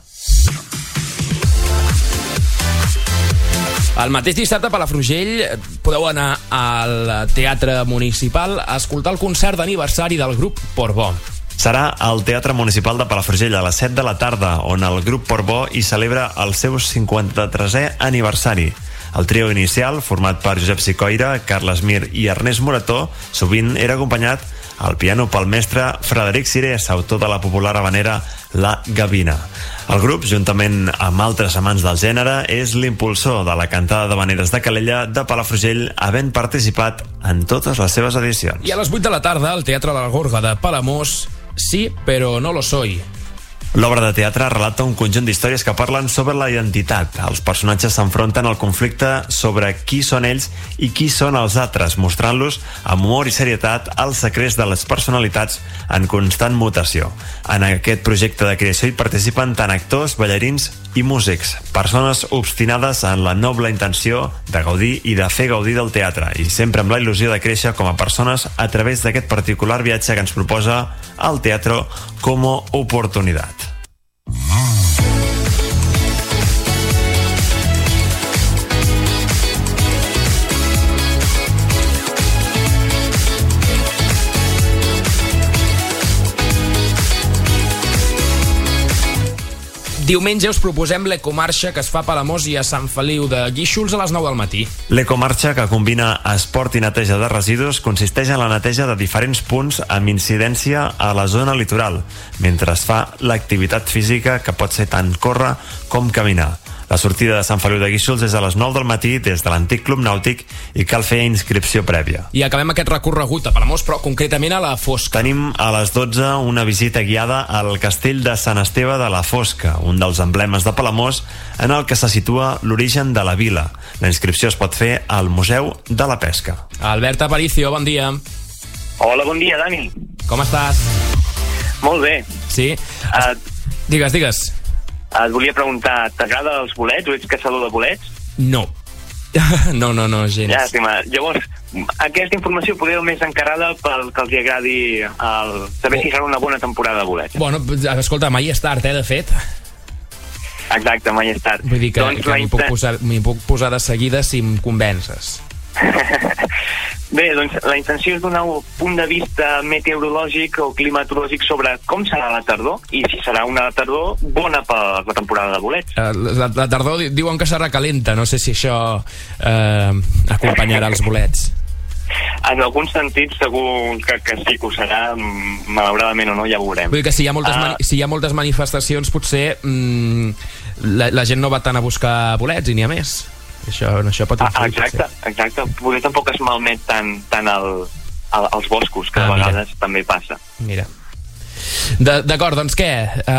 El mateix dissabte a Palafrugell podeu anar al Teatre Municipal a escoltar el concert d'aniversari del grup Portbó.
Serà al Teatre Municipal de Palafrugell a les 7 de la tarda, on el grup Portbó hi celebra el seu 53è aniversari. El trio inicial, format per Josep Sicoira, Carles Mir i Ernest Morató, sovint era acompanyat al piano pel mestre Frederic Cirés, autor de la popular habanera La Gavina. El grup, juntament amb altres amants del gènere, és l'impulsor de la cantada d'habaneres de Calella de Palafrugell, havent participat en totes les seves edicions.
I a les 8 de la tarda, al Teatre La Gorga de Palamós, Sí, però no lo soy.
L'obra de teatre relata un conjunt d'històries que parlen sobre la identitat. Els personatges s'enfronten al conflicte sobre qui són ells i qui són els altres, mostrant-los amb humor i serietat els secrets de les personalitats en constant mutació. En aquest projecte de creació hi participen tant actors, ballarins i músics, persones obstinades en la noble intenció de gaudir i de fer gaudir del teatre, i sempre amb la il·lusió de créixer com a persones a través d'aquest particular viatge que ens proposa el teatre com a oportunitat.
Diumenge us proposem l'Ecomarxa, que es fa a Palamós i a Sant Feliu de Guíxols a les 9 del matí.
L'Ecomarxa, que combina esport i neteja de residus, consisteix en la neteja de diferents punts amb incidència a la zona litoral, mentre es fa l'activitat física, que pot ser tant córrer com caminar. La sortida de Sant Feliu de Guíxols és a les 9 del matí des de l'antic club nàutic i cal fer inscripció prèvia.
I acabem aquest recorregut a Palamós, però concretament a la Fosca.
Tenim a les 12 una visita guiada al castell de Sant Esteve de la Fosca, un dels emblemes de Palamós en el que se situa l'origen de la vila. La inscripció es pot fer al Museu de la Pesca.
Albert Aparicio, bon dia.
Hola, bon dia, Dani.
Com estàs?
Molt bé.
Sí? Digues.
Et volia preguntar, t'agrada els bolets o ets caçador de bolets?
No. No, gens.
Llàstima. Llavors, aquesta informació poder més encarada pel que els agradi saber si serà una bona temporada de bolets.
Bueno, escolta, mai és tard, de fet.
Exacte, mai és tard.
Vull dir que m'hi puc posar de seguida si em convences.
Bé, doncs la intenció és donar un punt de vista meteorològic o climatològic sobre com serà la tardor i si serà una tardor bona per la temporada de bolets.
La tardor diuen que serà calenta, no sé si això acompanyarà els bolets.
En alguns sentits segur que sí que ho serà, malauradament o no, ja ho veurem.
Vull dir que si hi ha moltes manifestacions potser la gent no va tant a buscar bolets i n'hi ha més. Això pot influir.
Exacte. Potser tampoc es malmet tant als boscos, que a vegades també passa.
Mira. D'acord, doncs què?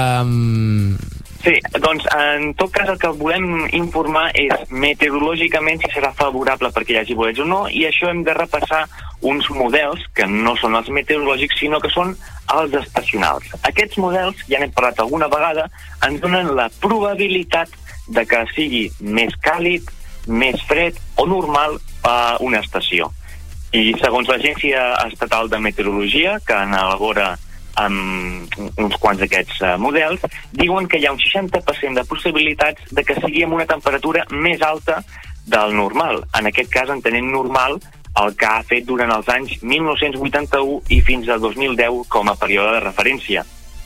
Sí, doncs en tot cas el que volem informar és meteorològicament si serà favorable perquè hi hagi bolets o no, i això hem de repassar uns models que no són els meteorològics sinó que són els estacionals. Aquests models, ja n'hem parlat alguna vegada, ens donen la probabilitat de que sigui més càlid, més fred o normal a una estació. I segons l'Agència Estatal de Meteorologia, que elabora amb uns quants d'aquests models, diuen que hi ha un 60% de possibilitats de que sigui amb una temperatura més alta del normal. En aquest cas entenem normal el que ha fet durant els anys 1981 i fins al 2010 com a període de referència.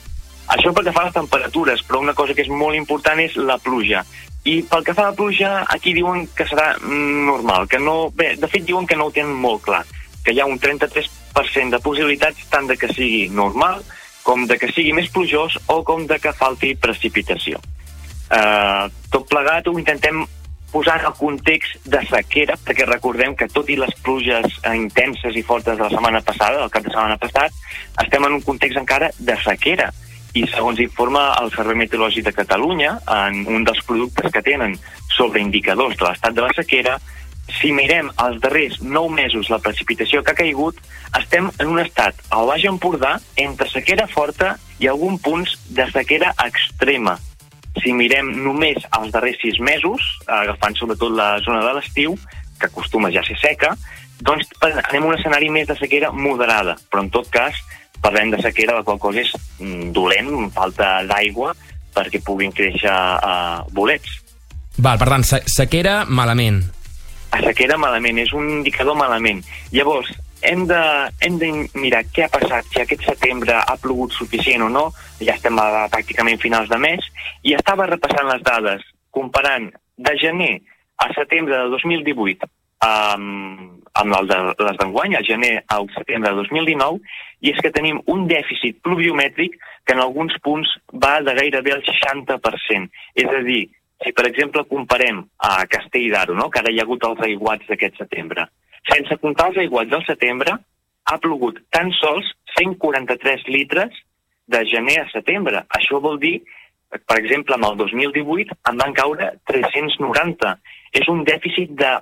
Això pel que fa a les temperatures, però una cosa que és molt important és la pluja. I pel que fa a la pluja, aquí diuen que serà normal, que no... Bé, de fet diuen que no ho tenen molt clar, que hi ha un 33% de possibilitats tant de que sigui normal, com de que sigui més plujós o com de que falti precipitació. Tot plegat ho intentem posar en el context de sequera, perquè recordem que tot i les pluges intenses i fortes de la setmana passada, del cap de setmana passat, estem en un context encara de sequera. I segons informa el Servei Meteorològic de Catalunya, en un dels productes que tenen sobre indicadors de l'estat de la sequera, si mirem els darrers 9 mesos la precipitació que ha caigut, estem en un estat al Baix Empordà entre sequera forta i alguns punts de sequera extrema. Si mirem només els darrers 6 mesos, agafant sobretot la zona de l'estiu, que acostuma ja a ser seca, doncs anem a un escenari més de sequera moderada, però en tot cas parlem de sequera, la qual cosa és dolent, falta d'aigua perquè puguin créixer bolets.
Val, per tant, sequera malament.
A sequera malament, és un indicador malament. Llavors, hem de mirar què ha passat, si aquest setembre ha plogut suficient o no, ja estem a pràcticament finals de mes, i estava repassant les dades, comparant de gener a setembre de 2018 amb les d'enguany, a gener al setembre de 2019, i és que tenim un dèficit pluviomètric que en alguns punts va de gairebé el 60%. És a dir, si per exemple comparem a Castell d'Aro, no?, que ara hi ha hagut els aiguats d'aquest setembre, sense comptar els aiguats del setembre, ha plogut tan sols 143 litres de gener a setembre. Això vol dir, per exemple, amb el 2018 en van caure 390. És un dèficit del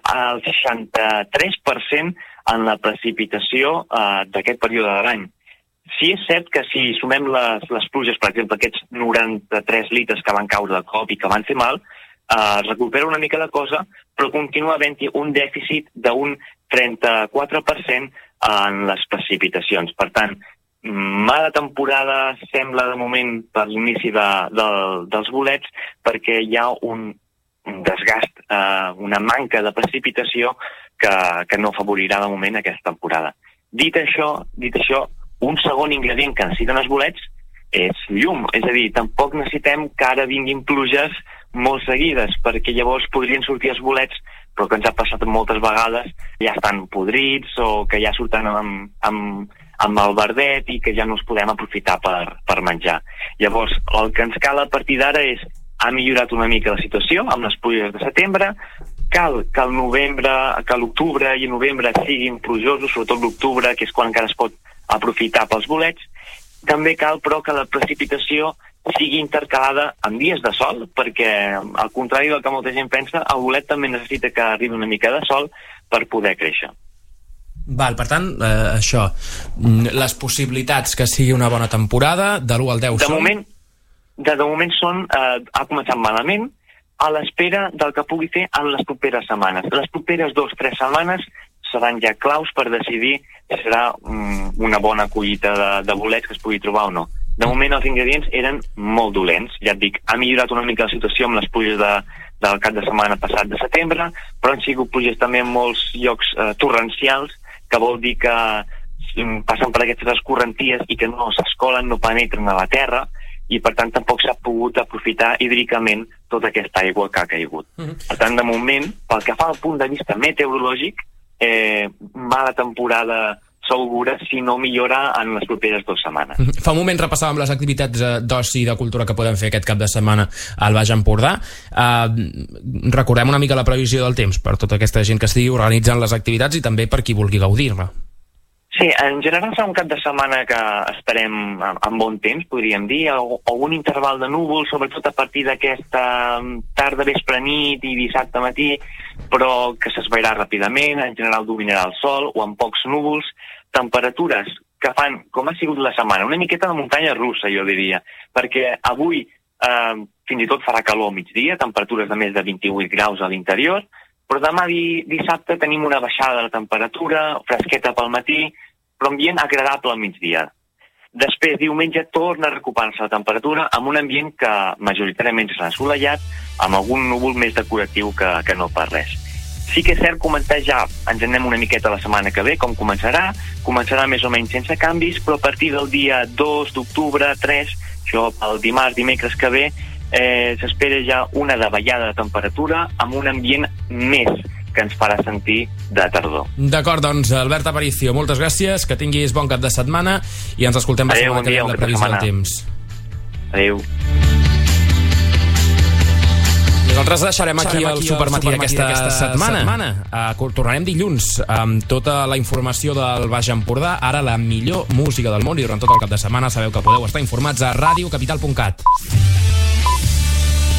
63% en la precipitació d'aquest període de l'any. Sí és cert que si sumem les pluges, per exemple, aquests 93 litres que van caure de cop i que van fer mal, recupera una mica la cosa, però continua havent-hi un dèficit d'un 34% en les precipitacions. Per tant, mala temporada sembla de moment per l'inici dels bolets, perquè hi ha un desgast, una manca de precipitació que no afavorirà de moment aquesta temporada. Dit això, un segon ingredient que necessiten els bolets és llum, és a dir, tampoc necessitem que ara vinguin pluges molt seguides, perquè llavors podrien sortir els bolets, però que ens ha passat moltes vegades, ja estan podrits o que ja surten amb el verdet i que ja no els podem aprofitar per menjar. Llavors, el que ens cal a partir d'ara és ha millorat una mica la situació amb les pluges de setembre, cal que l'octubre i novembre siguin plujosos, sobretot l'octubre, que és quan encara es pot aprofitar pels bolets. També cal, però, que la precipitació sigui intercalada amb dies de sol, perquè, al contrari del que molta gent pensa, el bolet també necessita que arribi una mica de sol per poder créixer.
Val, per tant, això, les possibilitats que sigui una bona temporada, de l'1 al 10 són...
De moment ha començat malament, a l'espera del que pugui fer en les properes setmanes. Les properes 2-3 setmanes seran ja claus per decidir si serà una bona collita de bolets que es pugui trobar o no. De moment els ingredients eren molt dolents, ja et dic, ha millorat una mica la situació amb les pluges del cap de setmana passat de setembre, però han sigut pluges també en molts llocs torrencials, que vol dir que passen per aquestes escorrenties i que no s'escolen, no penetren a la terra, i per tant tampoc s'ha pogut aprofitar hídricament tota aquesta aigua que ha caigut. Per tant, de moment, pel que fa al punt de vista meteorològic, mala temporada segura si no millora en les properes 2 setmanes.
Fa un moment repassàvem les activitats d'oci i de cultura que podem fer aquest cap de setmana al Baix Empordà. Recordem una mica la previsió del temps per tota aquesta gent que estigui organitzant les activitats i també per qui vulgui gaudir-la.
Sí, en general serà un cap de setmana que esperem amb bon temps, podríem dir, o un interval de núvols, sobretot a partir d'aquesta tarda, vespre, nit i dissabte matí, però que s'esvairà ràpidament, en general dominarà el sol o amb pocs núvols, temperatures que fan, com ha sigut la setmana, una miqueta de muntanya russa, jo diria, perquè avui fins i tot farà calor al migdia, temperatures de més de 28 graus a l'interior, però demà dissabte tenim una baixada de la temperatura, fresqueta pel matí, però ambient agradable al migdia. Després, diumenge, torna a recuperar-se la temperatura amb un ambient que majoritàriament serà assolellat, amb algun núvol més decoratiu que no per res. Sí que és cert comentar ja, ens anem una miqueta la setmana que ve, com començarà més o menys sense canvis, però a partir del dia 2 d'octubre, 3, Això el dimarts, dimecres que ve, s'espera ja una davallada de temperatura amb un ambient més que ens farà sentir de tardor.
D'acord, doncs, Albert Aparicio, moltes gràcies, que tinguis bon cap de setmana i ens escoltem la setmana que ve amb la previsió del temps.
Adéu.
Nosaltres deixarem aquí el Supermatí aquesta setmana. Tornarem dilluns amb tota la informació del Baix Empordà, ara la millor música del món, i durant tot el cap de setmana sabeu que podeu estar informats a radiocapital.cat.